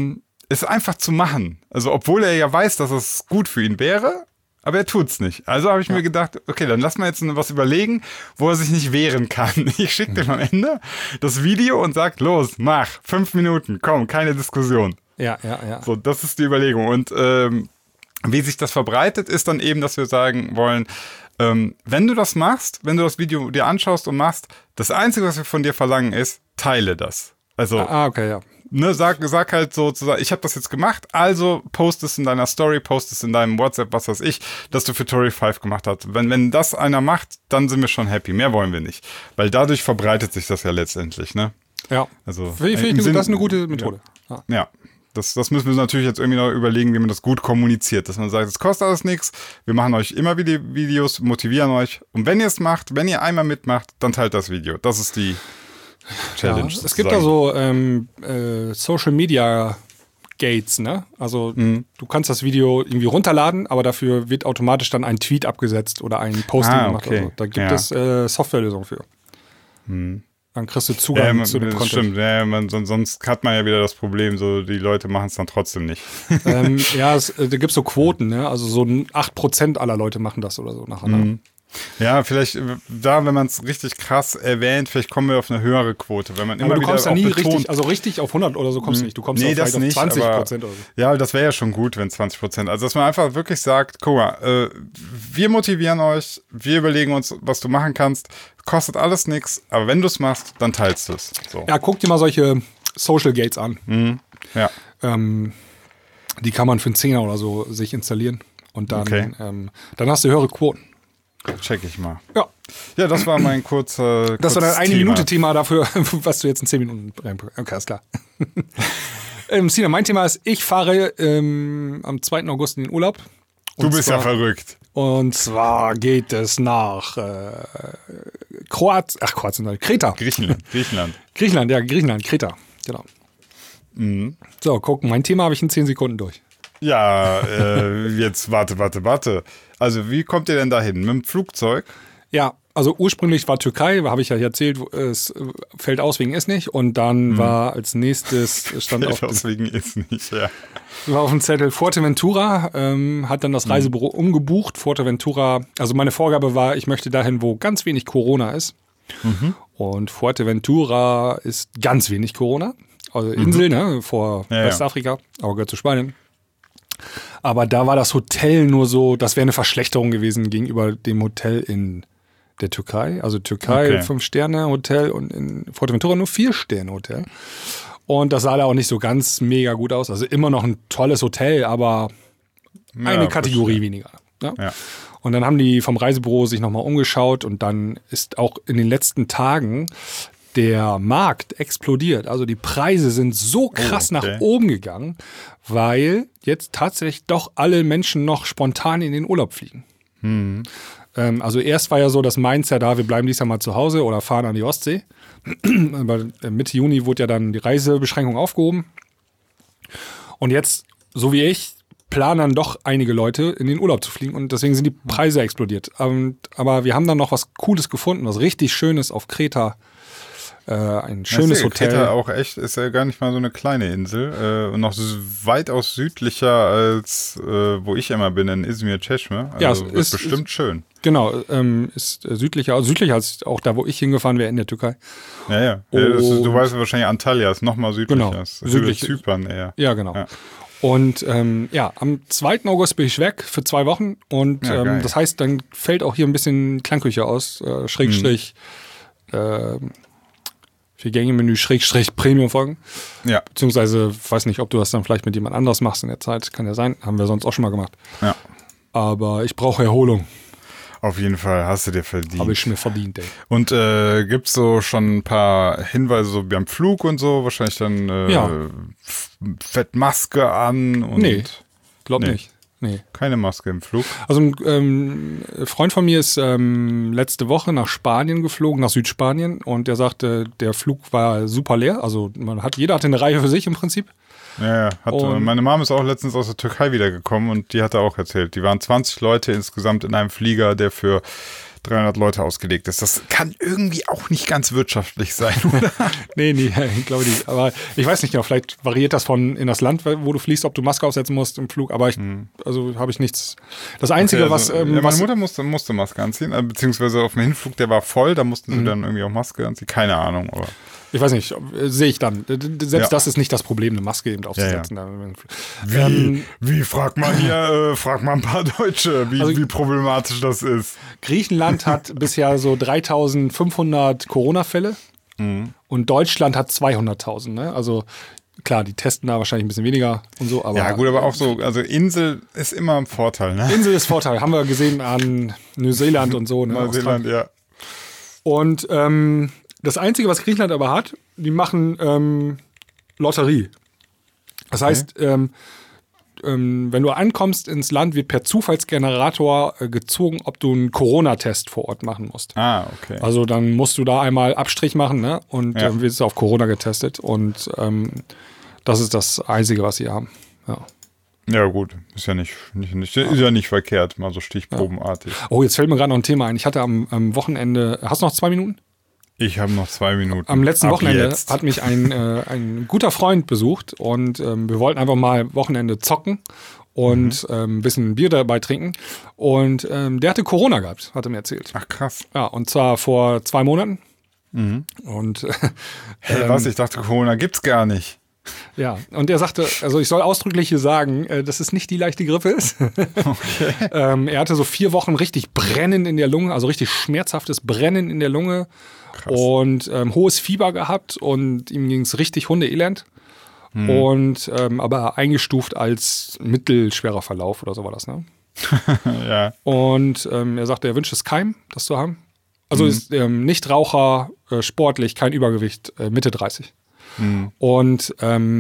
es einfach zu machen. Also obwohl er ja weiß, dass es gut für ihn wäre, aber er tut's nicht. Also habe ich mir gedacht, okay, dann lass mal jetzt was überlegen, wo er sich nicht wehren kann. Ich schicke dem am Ende das Video und sag, los, mach, 5 Minuten, komm, keine Diskussion.
Ja.
So, das ist die Überlegung. Und wie sich das verbreitet, ist dann eben, dass wir sagen wollen, wenn du das machst, wenn du das Video dir anschaust und machst, das Einzige, was wir von dir verlangen, ist, teile das. Also,
okay, ja.
Ne, sag halt sozusagen, ich habe das jetzt gemacht, also post es in deiner Story, post es in deinem WhatsApp, was weiß ich, dass du Tutorial 5 gemacht hast. Wenn das einer macht, dann sind wir schon happy. Mehr wollen wir nicht. Weil dadurch verbreitet sich das ja letztendlich, ne?
Ja.
Also,
das ist eine gute Methode.
Ja. Das müssen wir natürlich jetzt irgendwie noch überlegen, wie man das gut kommuniziert. Dass man sagt, es kostet alles nichts, wir machen euch immer wieder Videos, motivieren euch. Und wenn ihr es macht, wenn ihr einmal mitmacht, dann teilt das Video. Das ist die Challenge.
Ja, es gibt da so Social Media Gates, ne? Also du kannst das Video irgendwie runterladen, aber dafür wird automatisch dann ein Tweet abgesetzt oder ein Posting gemacht.
Okay.
Also, da gibt es Softwarelösungen für. Dann kriegst du Zugang zu dem Content.
Stimmt, sonst hat man ja wieder das Problem, so die Leute machen es dann trotzdem nicht.
Da gibt es so Quoten, ne? Also so 8% aller Leute machen das oder so nacheinander.
Ja, vielleicht da, wenn man es richtig krass erwähnt, vielleicht kommen wir auf eine höhere Quote. Wenn man
aber du kommst da nie richtig, also richtig auf 100 oder so kommst du nicht. Du kommst
vielleicht auf
20% oder so.
Ja, das wäre ja schon gut, wenn 20%. Also, dass man einfach wirklich sagt, guck mal, wir motivieren euch, wir überlegen uns, was du machen kannst. Kostet alles nichts, aber wenn du es machst, dann teilst du es. So.
Ja, guck dir mal solche Social Gates an.
Ja.
Die kann man für einen Zehner oder so sich installieren. Und dann, dann hast du höhere Quoten.
Check ich mal.
Ja.
Ja, das war mein kurzer
Das war dein 1-Minute-Thema dafür, was du jetzt in 10 Minuten reinpackst. Okay, ist klar. Sina, mein Thema ist, ich fahre am 2. August in den Urlaub.
Du bist ja verrückt.
Und zwar geht es nach Kreta. Griechenland, Kreta. Genau. So, gucken, mein Thema habe ich in 10 Sekunden durch.
Ja, jetzt warte. Also, wie kommt ihr denn dahin? Mit dem Flugzeug?
Ja, also ursprünglich war Türkei, habe ich ja erzählt, es fällt aus wegen ist nicht. Und dann war als nächstes stand
auf
dem Zettel Fuerteventura, hat dann das Reisebüro umgebucht. Fuerteventura, also meine Vorgabe war, ich möchte dahin, wo ganz wenig Corona ist. Und Fuerteventura ist ganz wenig Corona. Also Insel, ne, vor Westafrika, aber gehört zu Spanien. Aber da war das Hotel nur so, das wäre eine Verschlechterung gewesen gegenüber dem Hotel in der Türkei. Also Türkei 5-Sterne-Hotel und in Fuerteventura nur 4-Sterne-Hotel. Und das sah da auch nicht so ganz mega gut aus. Also immer noch ein tolles Hotel, aber eine Kategorie weniger. Ja? Ja. Und dann haben die vom Reisebüro sich nochmal umgeschaut und dann ist auch in den letzten Tagen der Markt explodiert. Also die Preise sind so krass nach oben gegangen, weil jetzt tatsächlich doch alle Menschen noch spontan in den Urlaub fliegen. Also erst war ja so das Mindset da, wir bleiben dieses Jahr mal zu Hause oder fahren an die Ostsee. Aber Mitte Juni wurde ja dann die Reisebeschränkung aufgehoben. Und jetzt, so wie ich, planen dann doch einige Leute in den Urlaub zu fliegen und deswegen sind die Preise explodiert. Aber wir haben dann noch was Cooles gefunden, was richtig Schönes auf Kreta. Ein schönes Hotel.
Kreta auch echt, ist ja gar nicht mal so eine kleine Insel und noch weitaus südlicher als wo ich immer bin, in Izmir, Çeşme. Also ja, ist bestimmt schön.
Genau, ist südlicher als auch da, wo ich hingefahren wäre, in der Türkei.
Ja. Du weißt wahrscheinlich, Antalya ist noch mal südlicher.
Genau, südlich.
Zypern eher.
Ja, genau. Ja. Und am 2. August bin ich weg für 2 Wochen und das heißt, dann fällt auch hier ein bisschen Klangküche aus, Schrägstrich 4-Gänge-Menü Premium-Folgen.
Ja.
Beziehungsweise, weiß nicht, ob du das dann vielleicht mit jemand anderes machst in der Zeit. Kann ja sein. Haben wir sonst auch schon mal gemacht.
Ja.
Aber ich brauche Erholung.
Auf jeden Fall, hast du dir verdient.
Habe ich mir verdient, ey.
Und gibt's so schon ein paar Hinweise, so wie am Flug und so? Wahrscheinlich dann Fettmaske an und...
Nee, glaub nicht. Nee.
Keine Maske im Flug.
Also ein Freund von mir ist letzte Woche nach Spanien geflogen, nach Südspanien, und der sagte, der Flug war super leer. Also jeder hatte eine Reihe für sich im Prinzip.
Ja, meine Mom ist auch letztens aus der Türkei wiedergekommen und die hatte auch erzählt, die waren 20 Leute insgesamt in einem Flieger, der für 300 Leute ausgelegt ist. Das kann irgendwie auch nicht ganz wirtschaftlich sein, oder?
Nee, ich glaube nicht. Aber ich weiß nicht genau, vielleicht variiert das von in das Land, wo du fliegst, ob du Maske aufsetzen musst im Flug. Aber also habe ich nichts. Das Einzige,
okay, also, meine Mutter musste Maske anziehen, beziehungsweise auf dem Hinflug, der war voll, da mussten sie dann irgendwie auch Maske anziehen. Keine Ahnung, aber.
Ich weiß nicht, sehe ich dann. Selbst das ist nicht das Problem, eine Maske eben aufzusetzen. Ja.
Wie frag mal ein paar Deutsche, wie problematisch das ist.
Griechenland hat bisher so 3.500 Corona-Fälle und Deutschland hat 200.000. Ne? Also klar, die testen da wahrscheinlich ein bisschen weniger und so. Aber,
ja gut, aber auch so, also Insel ist immer ein Vorteil. Ne?
Insel ist Vorteil, haben wir gesehen an Neuseeland und so. Ne?
Neuseeland, ja.
Und das Einzige, was Griechenland aber hat, die machen Lotterie. Das heißt, wenn du ankommst ins Land, wird per Zufallsgenerator gezogen, ob du einen Corona-Test vor Ort machen musst.
Ah, okay.
Also dann musst du da einmal Abstrich machen, ne? Und dann wirst du auf Corona getestet. Und das ist das Einzige, was sie haben. Ja.
Ja gut, ist ja nicht verkehrt, mal so stichprobenartig.
Oh, jetzt fällt mir gerade noch ein Thema ein. Ich hatte am Wochenende, hast du noch 2 Minuten?
Ich habe noch 2 Minuten.
Am letzten Wochenende hat mich ein guter Freund besucht und wir wollten einfach mal Wochenende zocken und ein bisschen Bier dabei trinken. Und der hatte Corona gehabt, hat er mir erzählt.
Ach krass.
Ja, und zwar vor 2 Monaten. Und
was? Ich dachte, Corona gibt's gar nicht.
Ja, und er sagte, also ich soll ausdrücklich hier sagen, dass es nicht die leichte Grippe ist.
Okay.
Er hatte so 4 Wochen richtig Brennen in der Lunge, also richtig schmerzhaftes Brennen in der Lunge. Krass. Und hohes Fieber gehabt und ihm ging es richtig hundeelend. Und aber eingestuft als mittelschwerer Verlauf oder so war das, ne?
Ja.
Und er sagte, er wünscht es keinem, das zu haben. Also ist Nichtraucher, sportlich, kein Übergewicht, Mitte 30. Und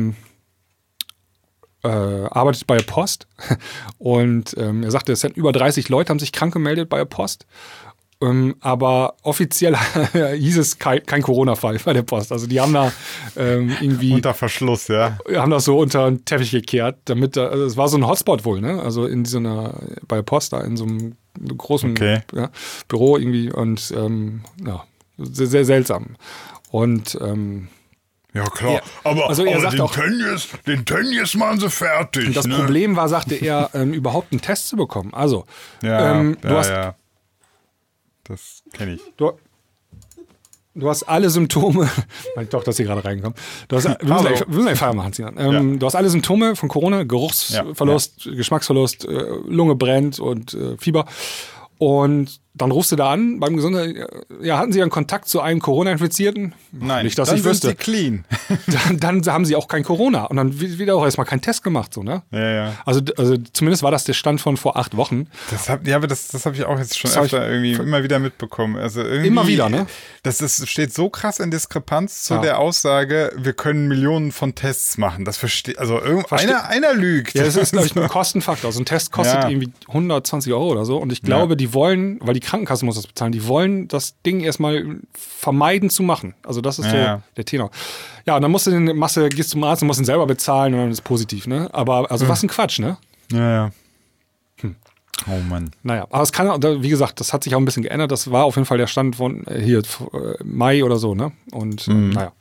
arbeitet bei der Post. Und er sagte, es sind über 30 Leute, haben sich krank gemeldet bei der Post. Aber offiziell hieß es kein Corona-Fall bei der Post. Also die haben da irgendwie
unter Verschluss, ja.
Haben das so unter den Teppich gekehrt, damit also es war so ein Hotspot wohl, ne? Also in so einer, bei der Post da in so einem großen Büro irgendwie und sehr, sehr seltsam. Und
ja, klar. Aber,
also er sagt
den Tönnies machen sie fertig.
Und das Problem war, sagte er, überhaupt einen Test zu bekommen. Also, du hast.
Das kenne ich.
Du hast alle Symptome. Meine Tochter ist hier gerade reingekommen. Wir müssen gleich Feier machen, Sinan. Du hast alle Symptome von Corona: Geruchsverlust, Geschmacksverlust, Lunge brennt und Fieber. Und dann rufst du da an beim Gesundheitsamt, hatten Sie einen Kontakt zu einem Corona-Infizierten?
Nein,
nicht, dass
dann
ich wüsste.
Sind Sie clean.
dann haben sie auch kein Corona. Und dann wird auch erstmal kein Test gemacht, so, ne?
Ja.
Also zumindest war das der Stand von vor 8 Wochen.
Das habe ich auch jetzt schon öfter irgendwie immer wieder mitbekommen. Also irgendwie,
immer wieder, ne?
Das steht so krass in Diskrepanz zu der Aussage, wir können Millionen von Tests machen. Das einer lügt.
Ja, das ist, glaube ich, ein Kostenfaktor. So ein Test kostet irgendwie 120 € oder so. Und ich glaube, die wollen, weil die Krankenkasse muss das bezahlen, die wollen das Ding erstmal vermeiden zu machen. Also das ist so der Tenor. Ja, und dann gehst zum Arzt und musst ihn selber bezahlen und dann ist es positiv, ne? Aber also was ein Quatsch, ne?
Ja. Oh Mann.
Naja, aber es kann, wie gesagt, das hat sich auch ein bisschen geändert. Das war auf jeden Fall der Stand von Mai oder so, ne? Und naja.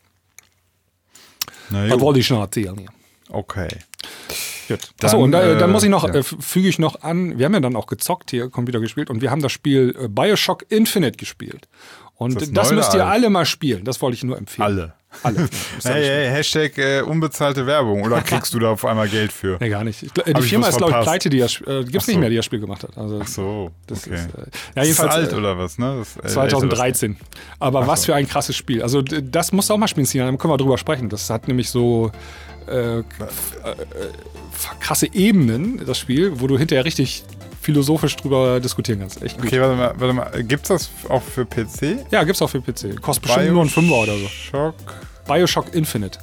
Das wollte ich schon erzählen hier.
Okay.
Gut. Achso, und dann muss ich noch, füge ich noch an, wir haben ja dann auch gezockt hier, Computer gespielt und wir haben das Spiel Bioshock Infinite gespielt. Und das müsst ihr alle mal spielen, das wollte ich nur empfehlen. Alle.
Hey, Hashtag unbezahlte Werbung, oder kriegst du da auf einmal Geld für?
Nee, gar nicht. Die Firma ist, glaube ich, pleite, die gibt's nicht mehr, die das Spiel gemacht hat. Also,
ach so,
das
okay.
Jedenfalls,
ist alt oder was, ne?
2013. Aber was für ein krasses Spiel. Also das musst du auch mal spielen, Sinan, dann können wir drüber sprechen. Das hat nämlich so krasse Ebenen, das Spiel, wo du hinterher richtig philosophisch drüber diskutieren kannst. Echt gut.
Okay, warte mal. Gibt's das auch für PC?
Ja, gibt's auch für PC. Kostet bestimmt nur ein 5er oder so. Bioshock Infinite.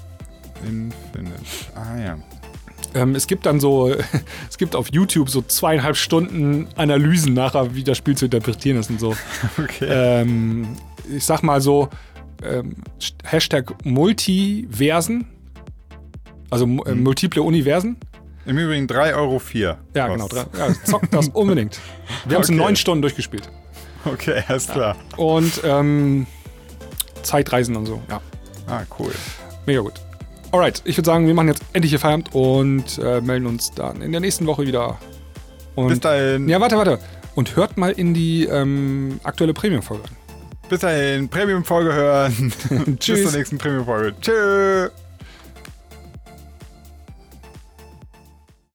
Ah ja.
Es gibt dann auf YouTube so 2,5 Stunden Analysen nachher, wie das Spiel zu interpretieren ist und so.
Okay.
Ich sag mal so, Hashtag Multiversen, also multiple Universen.
Im Übrigen 3,04 €.
Ja, genau. Zockt das unbedingt. Wir haben es in 9 Stunden durchgespielt.
Okay, alles klar.
Und Zeitreisen und so, ja.
Ah, cool.
Mega gut. Alright, ich würde sagen, wir machen jetzt endlich hier Feierabend und melden uns dann in der nächsten Woche wieder. Und
bis dahin.
Ja, warte. Und hört mal in die aktuelle Premium-Folge.
Bis dahin, Premium-Folge hören. Bis zur nächsten Premium-Folge. Tschüss.